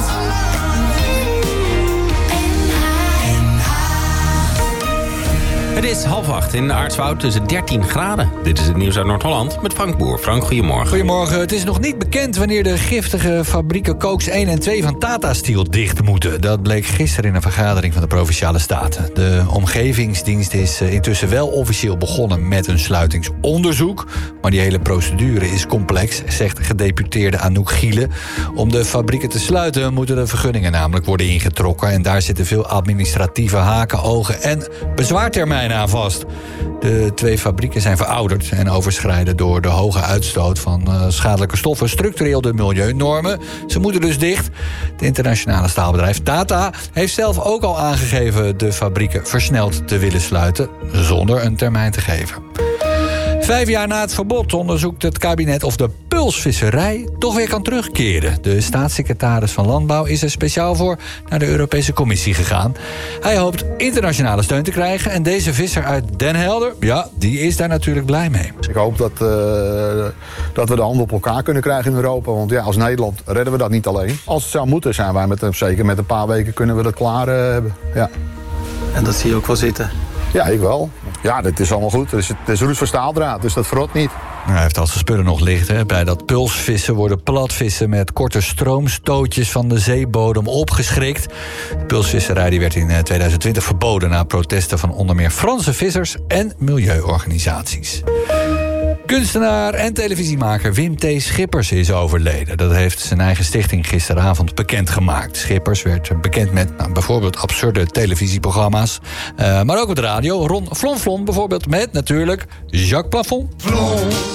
Het is half acht in Aartswoud tussen dertien graden. Dit is het nieuws uit Noord-Holland met Frank Boer. Frank, goedemorgen. Goedemorgen. Het is nog niet bekend wanneer de giftige fabrieken Kooks één en twee van Tata Steel dicht moeten. Dat bleek gisteren in een vergadering van de Provinciale Staten. De Omgevingsdienst is intussen wel officieel begonnen met een sluitingsonderzoek. Maar die hele procedure is complex, zegt gedeputeerde Anouk Giele. Om de fabrieken te sluiten moeten de vergunningen namelijk worden ingetrokken. En daar zitten veel administratieve haken, ogen en bezwaartermijnen aan vast. De twee fabrieken zijn verouderd en overschrijden door de hoge uitstoot van uh, schadelijke stoffen structureel de milieunormen. Ze moeten dus dicht. Het internationale staalbedrijf Tata heeft zelf ook al aangegeven de fabrieken versneld te willen sluiten, zonder een termijn te geven. Vijf jaar na het verbod onderzoekt het kabinet of de pulsvisserij toch weer kan terugkeren. De staatssecretaris van Landbouw is er speciaal voor naar de Europese Commissie gegaan. Hij hoopt internationale steun te krijgen en deze visser uit Den Helder, ja, die is daar natuurlijk blij mee. Ik hoop dat, uh, dat we de handen op elkaar kunnen krijgen in Europa. Want ja, als Nederland redden we dat niet alleen. Als het zou moeten, zijn wij met, zeker met een paar weken kunnen we dat klaar uh, hebben. Ja. En dat zie je ook wel zitten? Ja, ik wel. Ja, dit is allemaal goed. Het is, het is roest voor staaldraad, dus dat verrot niet. Hij heeft al zijn spullen nog liggen. Hè. Bij dat pulsvissen worden platvissen met korte stroomstootjes van de zeebodem opgeschrikt. De pulsvisserij die werd in tweeduizend twintig verboden na protesten van onder meer Franse vissers en milieuorganisaties. Kunstenaar en televisiemaker Wim T. Schippers is overleden. Dat heeft zijn eigen stichting gisteravond bekendgemaakt. Schippers werd bekend met nou, bijvoorbeeld absurde televisieprogramma's. Uh, maar ook op de radio. Ron Flonflon bijvoorbeeld met natuurlijk Jacques Plafond. Flon.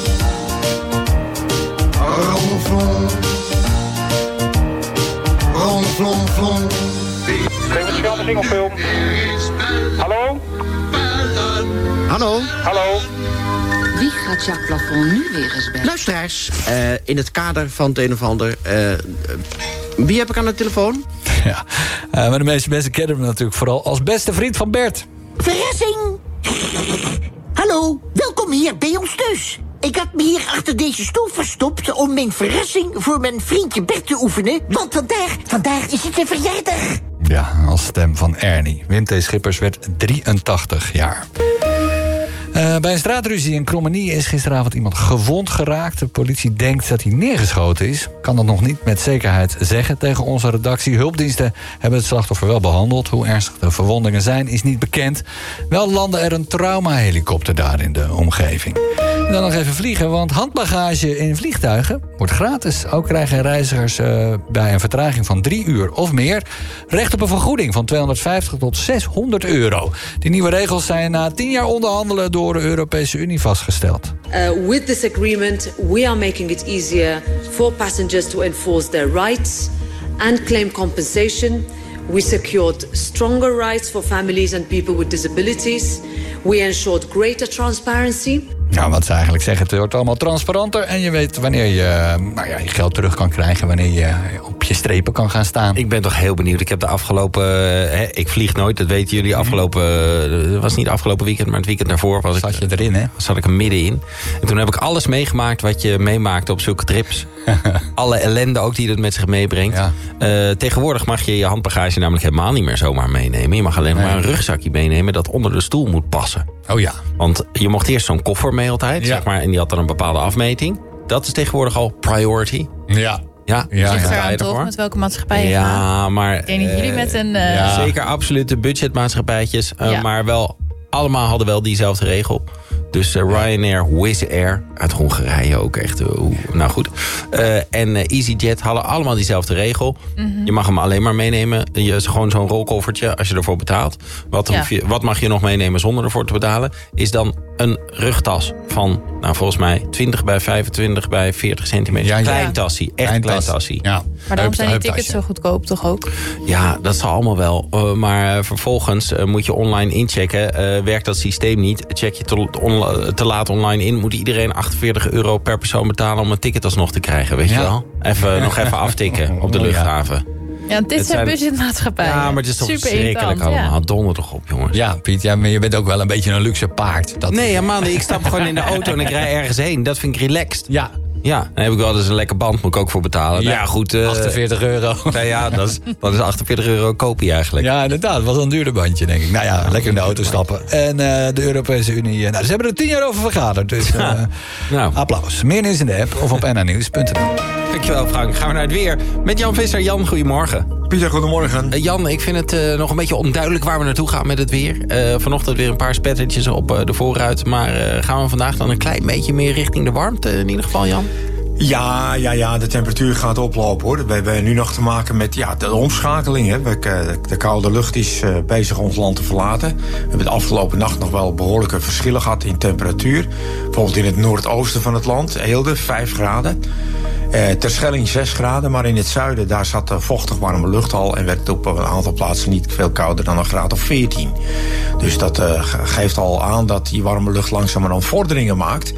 Ron Flon. Ron Flon Flon. Geen singelfilm. Hallo? Hallo? Hallo? Wie gaat Jacques Plafond nu weer eens bij? Luisteraars, uh, in het kader van het een of ander... Uh, uh, wie heb ik aan de telefoon? Ja, uh, maar de meeste mensen kennen hem natuurlijk vooral als beste vriend van Bert. Verrassing! Hallo, welkom hier bij ons thuis. Ik had me hier achter deze stoel verstopt om mijn verrassing voor mijn vriendje Bert te oefenen. Want vandaag, vandaag is het zijn verjaardag. Ja, als stem van Ernie. Wim T. Schippers werd drieëntachtig jaar. Uh, bij een straatruzie in Krommenie is gisteravond iemand gewond geraakt. De politie denkt dat hij neergeschoten is. Kan dat nog niet met zekerheid zeggen tegen onze redactie. Hulpdiensten hebben het slachtoffer wel behandeld. Hoe ernstig de verwondingen zijn is niet bekend. Wel landde er een traumahelikopter daar in de omgeving. En dan nog even vliegen, want handbagage in vliegtuigen wordt gratis. Ook krijgen reizigers uh, bij een vertraging van drie uur of meer recht op een vergoeding van tweehonderdvijftig tot zeshonderd euro. Die nieuwe regels zijn na tien jaar onderhandelen door de Europese Unie vastgesteld. Uh, with this agreement, we are making it easier for passengers to enforce their rights and claim compensation. We secured stronger rights for families and people with disabilities. We ensured greater transparency. Ja, wat ze eigenlijk zeggen, het wordt allemaal transparanter. En je weet wanneer je nou ja, je geld terug kan krijgen. Wanneer je op je strepen kan gaan staan. Ik ben toch heel benieuwd. Ik heb de afgelopen... Hè, ik vlieg nooit, dat weten jullie. Afgelopen... Het was niet afgelopen weekend, maar het weekend daarvoor. Was zat ik, je erin, hè? Zat ik er middenin. En toen heb ik alles meegemaakt wat je meemaakt op zulke trips. Alle ellende ook die het met zich meebrengt. Ja. Uh, tegenwoordig mag je je handbagage namelijk helemaal niet meer zomaar meenemen. Je mag alleen nog nee. maar een rugzakje meenemen dat onder de stoel moet passen. Oh ja. Want je mocht eerst zo'n koffer mee altijd, ja. zeg maar, en die had dan een bepaalde afmeting. Dat is tegenwoordig al priority. Ja. Ja, ja, ligt er aan toch met welke maatschappij je ja, gaat. maar... Ik denk dat jullie met een... Uh... Ja. Zeker absolute budgetmaatschappijtjes. Uh, ja. Maar wel, allemaal hadden wel diezelfde regel. Dus uh, Ryanair, Wizz Air, uit Hongarije ook echt. Uh, nou goed. Uh, en uh, EasyJet hadden allemaal diezelfde regel. Mm-hmm. Je mag hem alleen maar meenemen. Je is gewoon zo'n rolkoffertje als je ervoor betaalt. Wat, ja. hoef je, wat mag je nog meenemen zonder ervoor te betalen? Is dan een rugtas van, nou volgens mij, twintig bij vijfentwintig bij veertig centimeter. Ja, ja. Klein tassie, echt klein, klein tassie. Ja. Maar daarom zijn die tickets zo goedkoop, toch ook? Ja, dat zal allemaal wel. Uh, maar uh, vervolgens uh, moet je online inchecken. Uh, werkt dat systeem niet? Check je te, on, te laat online in. Moet iedereen achtenveertig euro per persoon betalen om een ticket alsnog te krijgen, weet ja. je wel? Even, nog even aftikken op de luchthaven. Ja, dit het zijn budgetmaatschappijen. Ja, maar het is toch super verschrikkelijk allemaal. Ja. Donder toch op, jongens. Ja, Piet, ja, maar je bent ook wel een beetje een luxe paard. Dat... Nee, helemaal niet. Ik stap gewoon in de auto en ik rij ergens heen. Dat vind ik relaxed. Ja. Ja, dan heb ik wel eens een lekker band, moet ik ook voor betalen. Ja, ja goed. Uh, achtenveertig euro. Nou ja, dat is, dat is achtenveertig euro kopie eigenlijk. Ja, inderdaad. Het was een duurder bandje, denk ik. Nou ja, lekker in de auto stappen. En uh, de Europese Unie, uh, nou, ze hebben er tien jaar over vergaderd. Dus uh, nou. applaus. Meer nieuws in de app of op n n nieuws punt n l. Dankjewel, Frank. Gaan we naar het weer met Jan Visser. Jan, goedemorgen. Pieter, goedemorgen. Uh, Jan, ik vind het uh, nog een beetje onduidelijk waar we naartoe gaan met het weer. Uh, vanochtend weer een paar spettertjes op uh, de voorruit. Maar uh, gaan we vandaag dan een klein beetje meer richting de warmte in ieder geval, Jan? Ja, ja, ja, de temperatuur gaat oplopen, hoor. We hebben nu nog te maken met ja, de omschakeling. Hè. We, de koude lucht is uh, bezig ons land te verlaten. We hebben de afgelopen nacht nog wel behoorlijke verschillen gehad in temperatuur. Bijvoorbeeld in het noordoosten van het land, Eelde, vijf graden. Uh, Terschelling zes graden, maar in het zuiden daar zat uh, vochtig warme lucht al en werd het op een aantal plaatsen niet veel kouder dan een graad of veertien. Dus dat uh, geeft al aan dat die warme lucht langzamerhand vorderingen maakt.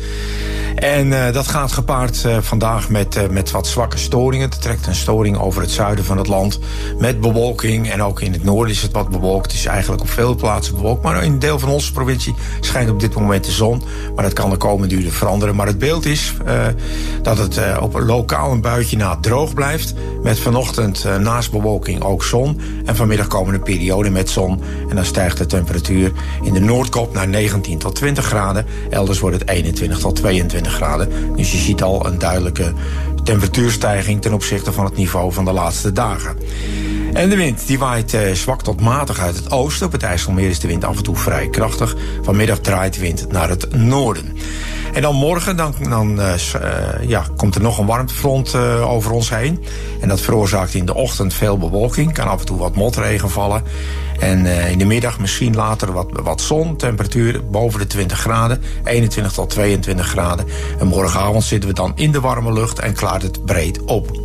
En uh, dat gaat gepaard uh, vandaag met, uh, met wat zwakke storingen. Er trekt een storing over het zuiden van het land met bewolking. En ook in het noorden is het wat bewolkt. Het is eigenlijk op veel plaatsen bewolkt. Maar in een deel van onze provincie schijnt op dit moment de zon. Maar dat kan de komende uren veranderen. Maar het beeld is uh, dat het uh, op een lokaal een buitje na droog blijft. Met vanochtend uh, naast bewolking ook zon. En vanmiddag komen een periode met zon. En dan stijgt de temperatuur in de Noordkop naar negentien tot twintig graden. Elders wordt het eenentwintig tot tweeëntwintig graden. Dus je ziet al een duidelijke temperatuurstijging ten opzichte van het niveau van de laatste dagen. En de wind die waait uh, zwak tot matig uit het oosten. Op het IJsselmeer is de wind af en toe vrij krachtig. Vanmiddag draait de wind naar het noorden. En dan morgen dan, dan, uh, uh, ja, komt er nog een warmtefront uh, over ons heen. En dat veroorzaakt in de ochtend veel bewolking. Kan af en toe wat motregen vallen. En uh, in de middag misschien later wat, wat zon. Temperatuur boven de twintig graden. eenentwintig tot tweeëntwintig graden. En morgenavond zitten we dan in de warme lucht en klaart het breed op.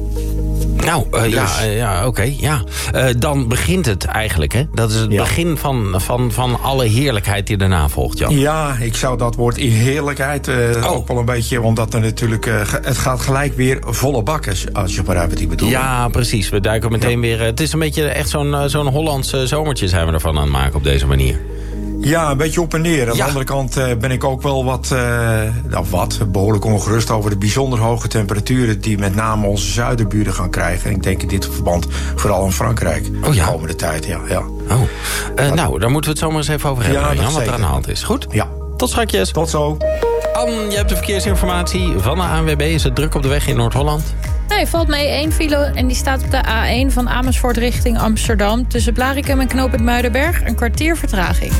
Nou, uh, dus. ja, uh, ja oké, okay, ja. Uh, dan begint het eigenlijk, hè? Dat is het ja. begin van, van, van alle heerlijkheid die daarna volgt, Jan. Ja, ik zou dat woord heerlijkheid uh, oh. ook wel een beetje... omdat er natuurlijk, uh, het gaat gelijk weer volle bakken, als je begrijpt wat ik bedoel. Ja, precies. We duiken meteen ja. weer... Het is een beetje echt zo'n, zo'n Hollands zomertje zijn we ervan aan het maken op deze manier. Ja, een beetje op en neer. Aan ja. de andere kant uh, ben ik ook wel wat, uh, nou wat, behoorlijk ongerust over de bijzonder hoge temperaturen die met name onze zuiderburen gaan krijgen. En ik denk in dit verband vooral in Frankrijk oh, ja. de komende tijd. Ja, ja. Oh. Uh, nou, daar moeten we het zomaar eens even over hebben, ja, Jan, wat er aan de hand is. Goed? Ja. Tot straks. Tot zo. Anne, je hebt de verkeersinformatie van de A N W B. Is het druk op de weg in Noord-Holland? Nee, valt mee één file en die staat op de A één van Amersfoort richting Amsterdam. Tussen Blaricum en knooppunt Muidenberg een kwartier vertraging.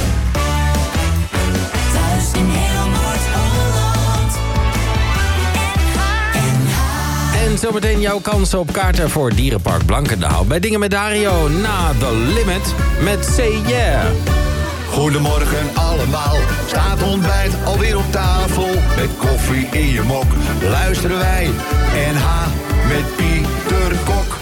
Thuis in heel Noord-Holland. En zometeen jouw kansen op kaarten voor Dierenpark Blankendaal. Bij Dingen met Dario na The Limit met Say Yeah. Goedemorgen allemaal, staat ontbijt alweer op tafel. Met koffie in je mok, luisteren wij N H met Pieter Kok.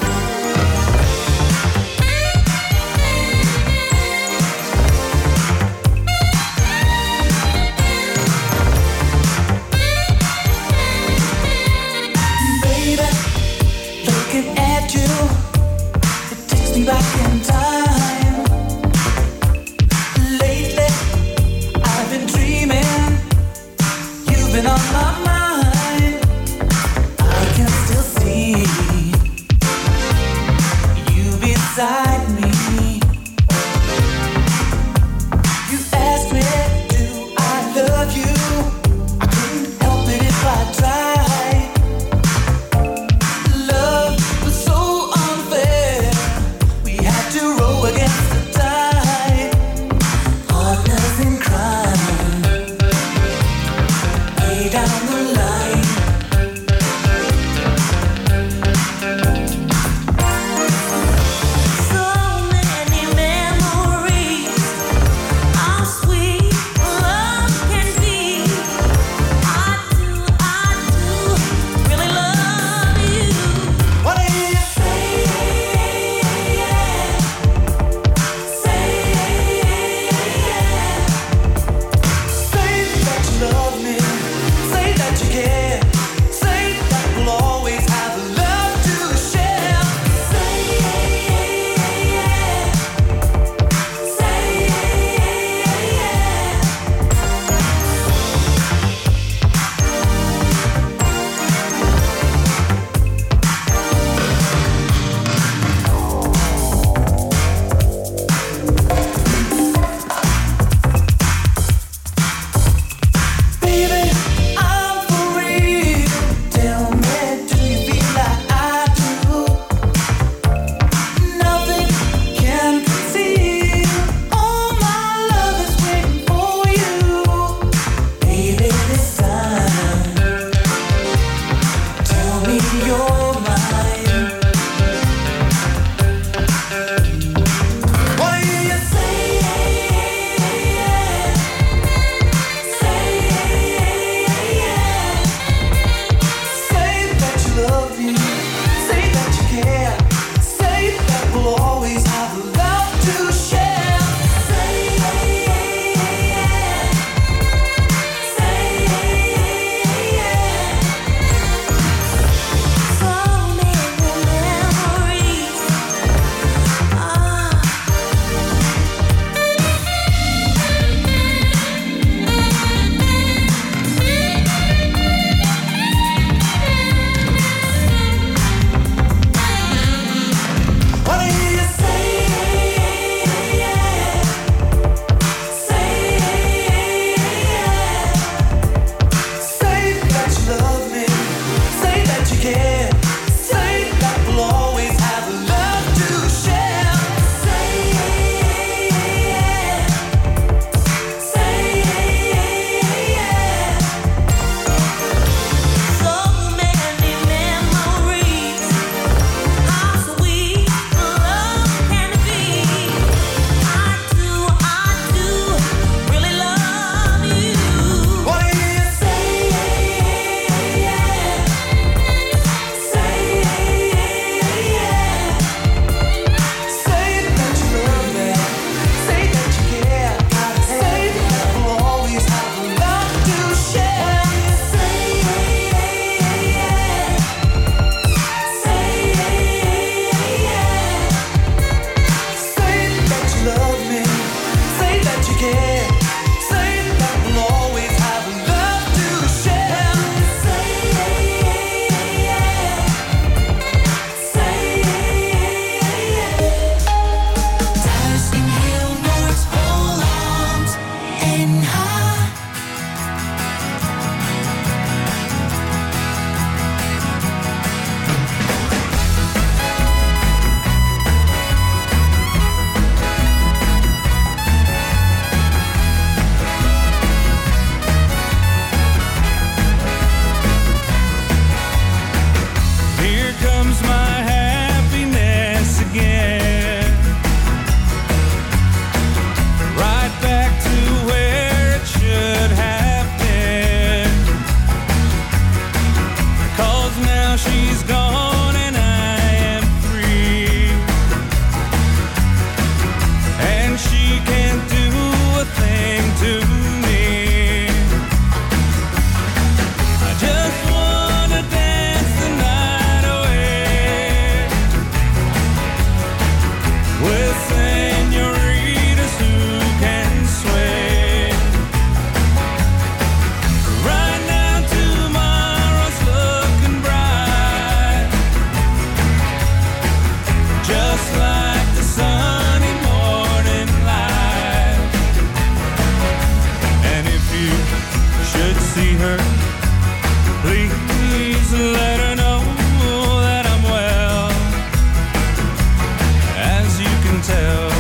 see her, please let her know that I'm well. As you can tell,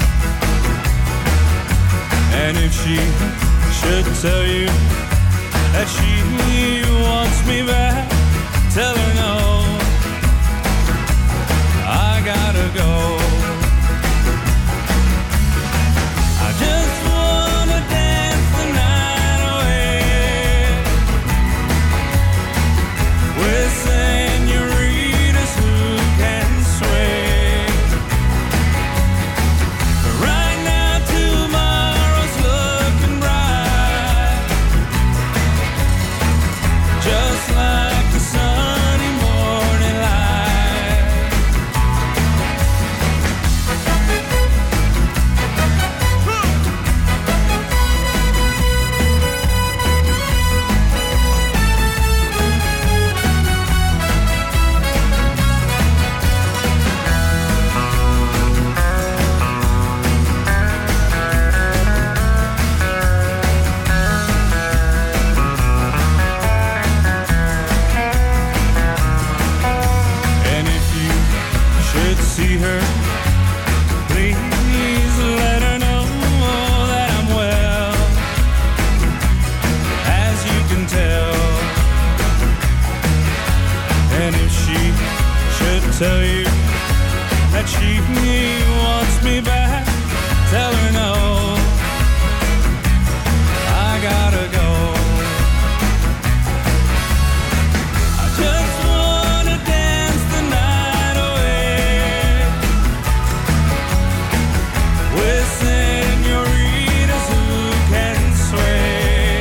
and if she should tell you that she wants me back, tell her no, I gotta go. I just wanna dance the night away with senoritas who can sway. But right now tomorrow's looking bright, just like the sunny morning light. And if you should see her, please let her know that I'm well. As you can tell, and if she should tell you that she wants me back, tell her no, I gotta go. I just wanna dance the night away with senoritas who can sway.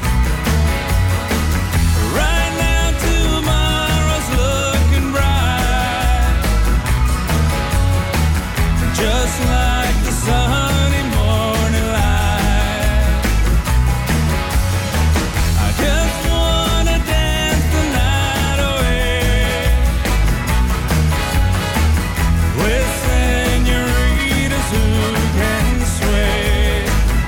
Right now tomorrow's looking bright, just like the sunny morning light. I just wanna dance the night away with senoritas who can sway.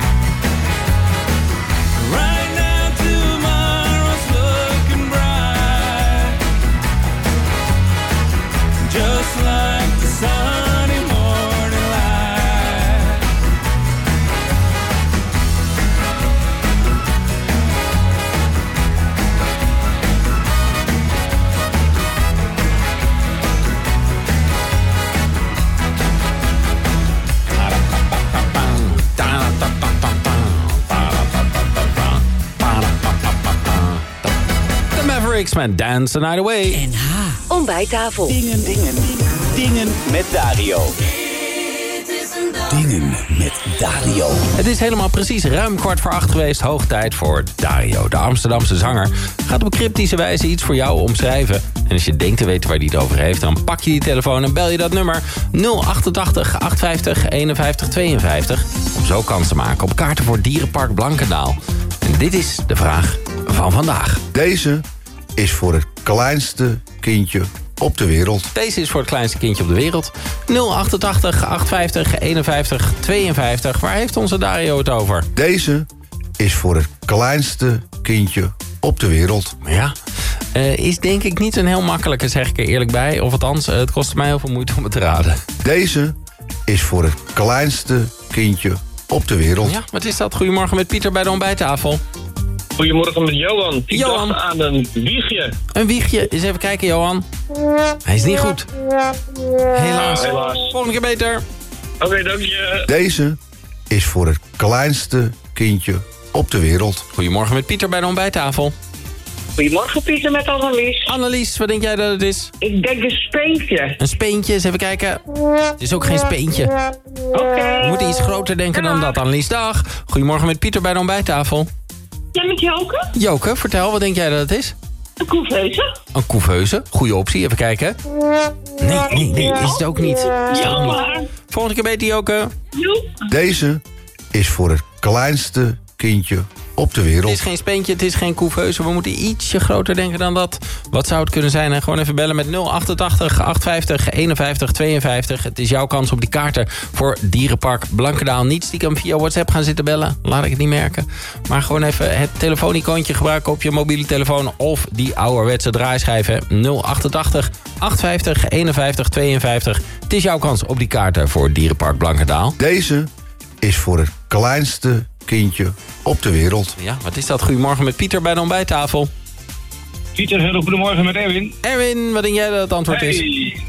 Right now tomorrow's looking bright, just like the sunny morning light. De Mavericks met Dance the Night Away. Ontbijttafel. Dingen, dingen, dingen met Dario. Dingen met Dario. Het is helemaal precies ruim kwart voor acht geweest. Hoog tijd voor Dario. De Amsterdamse zanger gaat op cryptische wijze iets voor jou omschrijven. En als je denkt te weten waar hij het over heeft, dan pak je die telefoon en bel je dat nummer nul achtentachtig achthonderdvijftig eenenvijftig tweeënvijftig... om zo kans te maken op kaarten voor Dierenpark Blankendaal. En dit is de vraag van vandaag. Deze is voor het kleinste kindje op de wereld. Deze is voor het kleinste kindje op de wereld. nul achtentachtig achthonderdvijftig eenenvijftig tweeënvijftig. Waar heeft onze Dario het over? Deze is voor het kleinste kindje op de wereld. Ja, uh, is denk ik niet een heel makkelijke, zeg ik er eerlijk bij. Of althans, uh, het kostte mij heel veel moeite om het te raden. Deze is voor het kleinste kindje op de wereld. Ja, wat is dat? Goedemorgen met Pieter bij de ontbijttafel. Goedemorgen met Johan. Ik Johan. dacht aan een wiegje. Een wiegje. Eens even kijken, Johan. Hij is niet goed. Helaas. Ja, helaas. Volgende keer beter. Oké, okay, dank je. Deze is voor het kleinste kindje op de wereld. Goedemorgen met Pieter bij de ontbijttafel. Goedemorgen Pieter met Annelies. Annelies, wat denk jij dat het is? Ik denk een speentje. Een speentje, eens even kijken. Het is ook geen speentje. Oké. Okay. We moeten iets groter denken dan dat, Annelies. Dag. Goedemorgen met Pieter bij de ontbijttafel. Ja, met Joke? Joke, vertel, wat denk jij dat het is? Een couveuse. Een couveuse, goede optie, even kijken. Nee, nee, nee, is het ook niet. Is het ook niet. Volgende keer beter, Joke. Joep. Deze is voor het kleinste kindje op de wereld. Het is geen speentje, het is geen couveuse. We moeten ietsje groter denken dan dat. Wat zou het kunnen zijn? En gewoon even bellen met nul achtentachtig achtentachtig eenenvijftig tweeënvijftig. Het is jouw kans op die kaarten voor Dierenpark Blankendaal. Niet stiekem via WhatsApp gaan zitten bellen. Laat ik het niet merken. Maar gewoon even het telefoonicoontje gebruiken op je mobiele telefoon. Of die ouderwetse draaischijf. Hè. nul achtentachtig achtentachtig eenenvijftig tweeënvijftig. Het is jouw kans op die kaarten voor Dierenpark Blankendaal. Deze is voor het kleinste kindje op de wereld. Ja, wat is dat? Goedemorgen met Pieter bij de ontbijttafel. Pieter, heel goedemorgen met Erwin. Erwin, wat denk jij dat het antwoord hey. is?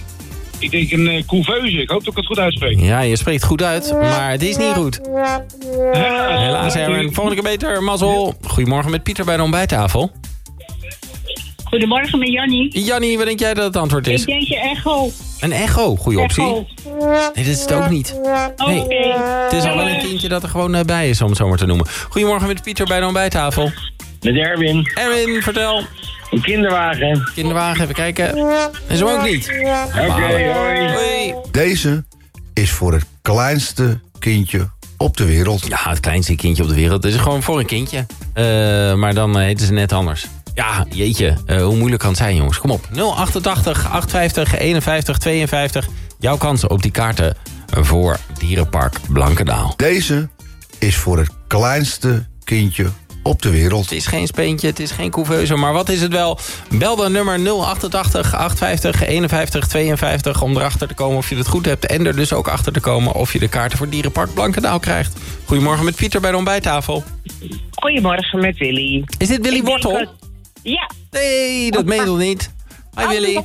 Ik denk een uh, couveuse. Ik hoop dat ik het goed uitspreek. Ja, je spreekt goed uit, maar het is niet goed. Helaas, Helaas Erwin. Volgende keer beter. Mazzel. Goedemorgen met Pieter bij de ontbijttafel. Goedemorgen met Jannie. Jannie, wat denk jij dat het antwoord is? Ik denk je echo. Een echo, goede optie. Echo. Nee, dat is het ook niet. Nee, Okay. het is al wel een kindje dat er gewoon uh, bij is, om het zo maar te noemen. Goedemorgen met Pieter bij de ontbijttafel. Met Erwin. Erwin, vertel. Een kinderwagen. Kinderwagen, even kijken. En zo ook niet. Oké, okay, hoi. Hoi. Deze is voor het kleinste kindje op de wereld. Ja, het kleinste kindje op de wereld. Het is gewoon voor een kindje. Uh, maar dan uh, heten ze net anders. Ja, jeetje. Uh, hoe moeilijk kan het zijn, jongens? Kom op. nul achtentachtig achtentachtig eenenvijftig tweeënvijftig. Jouw kansen op die kaarten voor Dierenpark Blankendaal. Deze is voor het kleinste kindje op de wereld. Het is geen speentje, het is geen couveuse, maar wat is het wel? Bel dan nummer nul achtentachtig achtentachtig eenenvijftig tweeënvijftig... om erachter te komen of je het goed hebt. En er dus ook achter te komen of je de kaarten voor Dierenpark Blankendaal krijgt. Goedemorgen met Pieter bij de ontbijttafel. Goedemorgen met Willy. Is dit Willy Ik Wortel? dat... Ja. Nee, dat meen je nog niet. Hi Willy.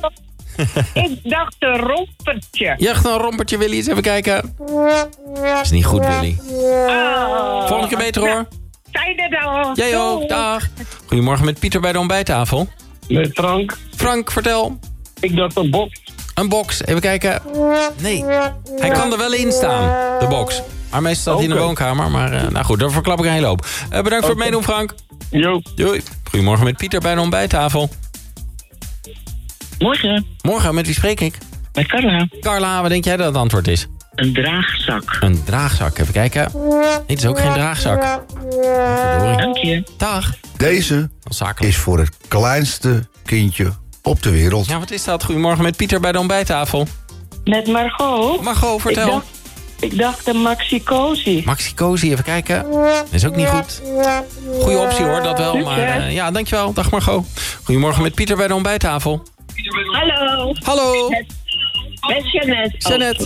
Ik dacht een rompertje. Je dacht een rompertje, Willy. Eens even kijken. Is niet goed, Willy. Oh. Volgende keer beter, hoor. Fijne dag. Jij ook, dag. Goedemorgen met Pieter bij de ontbijttafel. Met Frank. Frank, vertel. Ik dacht een box. Een box, even kijken. Nee, hij kan er wel in staan, de box. Maar meestal staat hij okay. in de woonkamer. Maar uh, nou goed, daar verklap ik een hele hoop. Uh, bedankt okay. voor het meedoen, Frank. Jo. Doei. Goedemorgen met Pieter bij de ontbijttafel. Morgen. Morgen, met wie spreek ik? Met Carla. Carla, wat denk jij dat het antwoord is? Een draagzak. Een draagzak, even kijken. Nee, het is ook geen draagzak. Verdorie. Dank je. Dag. Deze is voor het kleinste kindje op de wereld. Ja, wat is dat? Goedemorgen met Pieter bij de ontbijttafel. Met Margot. Margot, vertel. Ik dacht, ik dacht een Maxi-Cosi. Maxi-Cosi, even kijken. Dat is ook niet goed. Goeie optie hoor, dat wel. Maar uh, ja, dankjewel. Dag Margot. Goedemorgen met Pieter bij de ontbijttafel. Hallo. Hallo. Met, met Jeannette. Jeannette. Oh.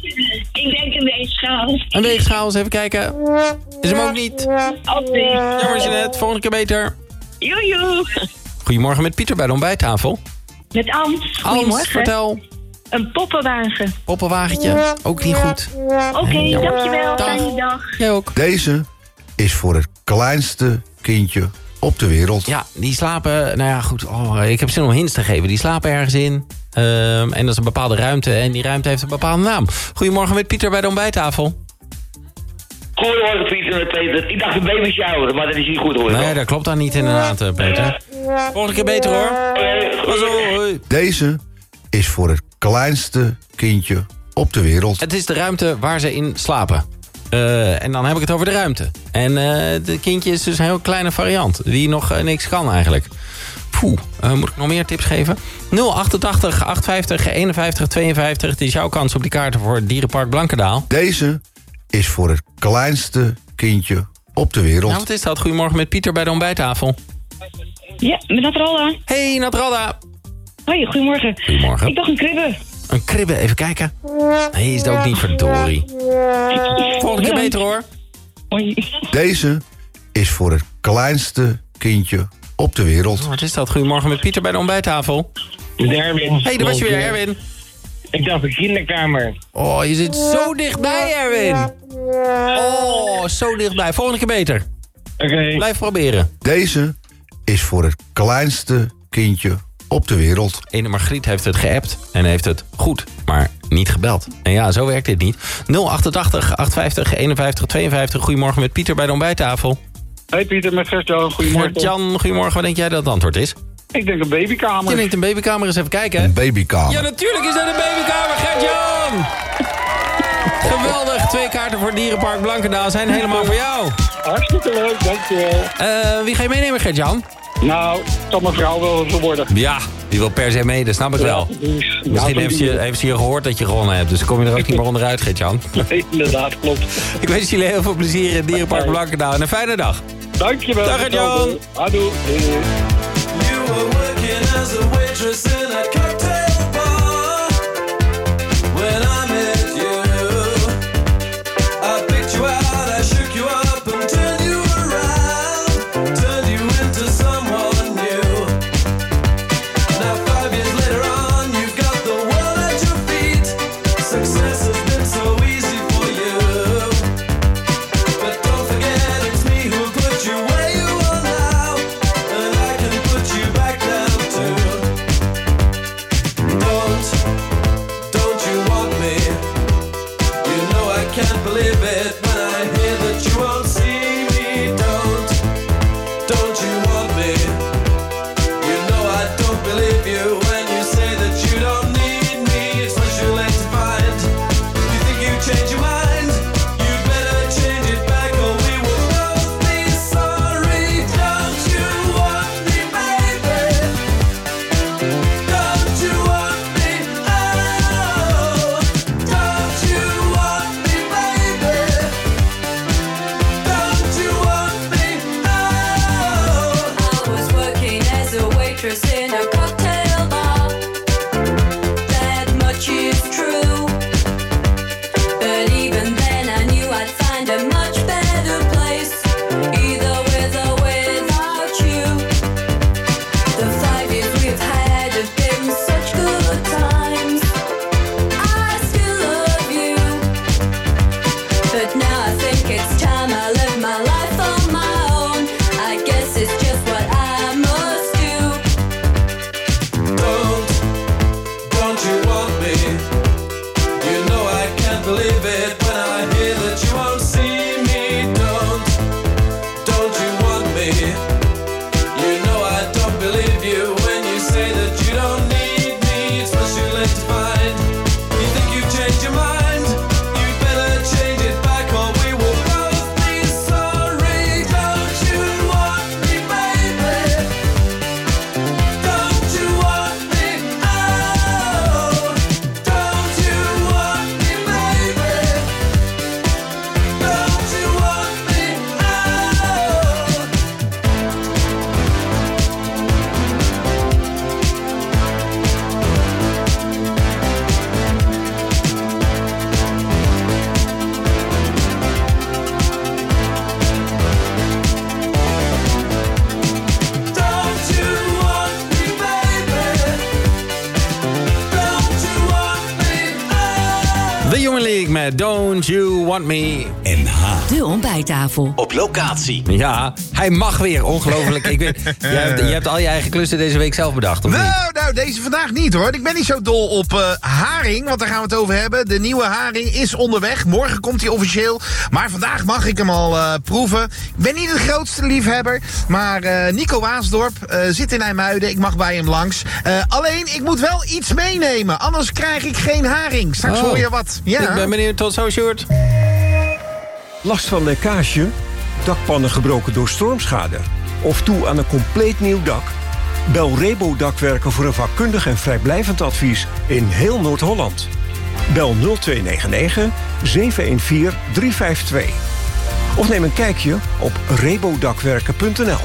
Ik denk een weegschaal. Een weegschaal, eens even kijken. Is hem ook niet. Ook niet. Jammer Jeannette, volgende keer beter. Joejoe. Goedemorgen met Pieter bij de ontbijttafel. Met Ans. Ans, vertel. Een poppenwagen. Poppenwagentje, ook niet goed. Oké, okay, dankjewel. Dag. Fijne dag. Jij ook. Deze is voor het kleinste kindje op de wereld. Ja, die slapen, nou ja goed, oh, ik heb zin om hints te geven. Die slapen ergens in. Uh, en dat is een bepaalde ruimte. En die ruimte heeft een bepaalde naam. Goedemorgen met Pieter bij de ontbijttafel. Goedemorgen Pieter met Peter. Ik dacht een baby shower, maar dat is niet goed hoor. Nee, dat klopt dan niet inderdaad, Peter. Volgende keer beter hoor. Hoi. Deze is voor het kleinste kindje op de wereld. Het is de ruimte waar ze in slapen. Uh, en dan heb ik het over de ruimte. En uh, het kindje is dus een heel kleine variant. Die nog uh, niks kan eigenlijk. Poeh, uh, moet ik nog meer tips geven? nul achtentachtig achtentachtig eenenvijftig tweeënvijftig. Het is jouw kans op die kaarten voor het Dierenpark Blankendaal. Deze is voor het kleinste kindje op de wereld. Nou, wat is dat? Goedemorgen met Pieter bij de ontbijttafel. Ja, met Natralda. Hey, Natralda. Hoi, goedemorgen. Goedemorgen. Ik dacht een kribbe. Een kribbe, even kijken. Nee, is dat ook niet, verdorie. Volgende keer beter hoor. Hoi. Deze is voor het kleinste kindje op de wereld. Oh, wat is dat? Goedemorgen met Pieter bij de ontbijttafel. Met Erwin. Hey, daar was je weer, Erwin. Ik dacht een kinderkamer. Oh, je zit zo dichtbij, Erwin. Oh, zo dichtbij. Volgende keer beter. Oké. Okay. Blijf proberen. Deze is voor het kleinste kindje op de wereld. Ene Margriet heeft het geappt en heeft het goed, maar niet gebeld. En ja, zo werkt dit niet. nul achtentachtig achtentachtig eenenvijftig tweeënvijftig. Goedemorgen met Pieter bij de ontbijttafel. Hey Pieter, met Gert-Jan. Goedemorgen. Gert-Jan, goedemorgen. Wat denk jij dat het antwoord is? Ik denk een babykamer. Je denkt een babykamer, eens even kijken. Een babykamer. Ja, natuurlijk is dat een babykamer, Gert-Jan! Geweldig, twee kaarten voor Dierenpark Blankendaal zijn helemaal voor jou. hartstikke leuk, dankjewel. Uh, wie ga je meenemen, Gert-Jan? Nou, zal mijn vrouw wel zo worden. Ja, die wil per se mee, dat snap ik wel. Ja, dus, Misschien ja, heeft, ze, heeft ze hier gehoord dat je gewonnen hebt. Dus kom je er ook niet meer onderuit, Gert-Jan. Nee, inderdaad, klopt. Ik wens jullie heel veel plezier in het Dierenpark Blankendaal. En een fijne dag. Dankjewel. Dag, Gert-Jan. Adoe. You were working as a waitress in a cocktail bar. When I met you, I picked you out, I shook you up and turned you around, turned you into someone new. Now five years later on, you've got the world at your feet. Success has been so easy for you, but don't forget it's me who put you where you are now, and I can put you back down too. Don't, don't you want me? You know I can't believe it when I hear that you won't see me. Don't, don't you want me? You know I don't believe you when you say that you don't need me. It's much too late to find. You think you change your mind? You better change it back or we will both be sorry. Don't you want me, baby? Don't you want me? Oh, don't you want me, baby? Don't you want me? Oh, I was working as a waitress in a cocktail bar. That much is true. But even then I knew I'd find a much better place, either with or without you. The five years we've had have been such good times. I still love you, but now I think it's time I live my life on my own. I guess it's just what I must do. Don't, don't you want me? You know I can't believe it when I hear that you won't see me. Don't, don't you want me? You know I don't believe you when you say that you don't need me. It's much too late to find. You think you've changed your mind? You better change it back or we will both be sorry. Don't you want me, baby? Don't you want me? Oh, don't you want me, baby? Don't you want me? Don't you want me, baby? Don't you want me? The Human League met Don't You Want Me. N H. De ontbijttafel. Op locatie. Ja, hij mag weer. Ongelooflijk. Ik weet, jij, hebt, jij hebt al je eigen klussen deze week zelf bedacht, of niet? Nou, nou, deze vandaag niet hoor. Ik ben niet zo dol op uh, haring, want daar gaan we het over hebben. De nieuwe haring is onderweg. Morgen komt hij officieel. Maar vandaag mag ik hem al uh, proeven. Ik ben niet de grootste liefhebber. Maar uh, Nico Waasdorp uh, zit in IJmuiden. Ik mag bij hem langs. Uh, alleen, ik moet wel iets meenemen. Anders krijg ik geen haring. Straks Oh. hoor je wat. Ja. Ik ben benieuwd. Tot zo, Sjoerd. Last van lekkage? Dakpannen gebroken door stormschade? Of toe aan een compleet nieuw dak? Bel Rebo Dakwerken voor een vakkundig en vrijblijvend advies in heel Noord-Holland. Bel nul twee negen negen zeven een vier drie vijf twee. Of neem een kijkje op rebodakwerken punt n l.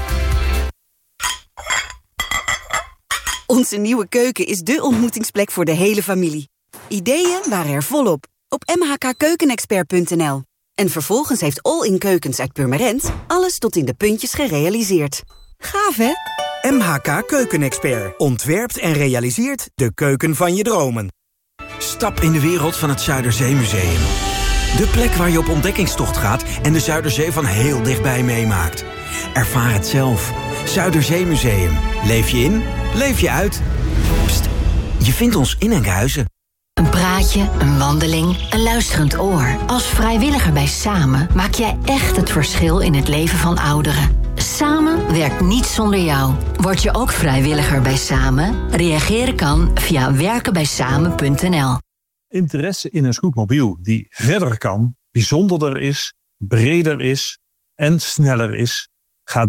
Onze nieuwe keuken is dé ontmoetingsplek voor de hele familie. Ideeën waren er volop op m h k keukenexpert punt n l. En vervolgens heeft All-in Keukens uit Purmerend alles tot in de puntjes gerealiseerd. Gaaf, hè? M H K Keukenexpert ontwerpt en realiseert de keuken van je dromen. Stap in de wereld van het Zuiderzeemuseum. De plek waar je op ontdekkingstocht gaat en de Zuiderzee van heel dichtbij meemaakt. Ervaar het zelf. Zuiderzeemuseum. Leef je in, leef je uit. Pst, je vindt ons in Enkhuizen. Een praatje, een wandeling, een luisterend oor. Als vrijwilliger bij Samen maak jij echt het verschil in het leven van ouderen. Samen werkt niet zonder jou. Word je ook vrijwilliger bij Samen? Reageren kan via werken bij samen punt n l. Interesse in een scootmobiel die verder kan, bijzonderder is, breder is en sneller is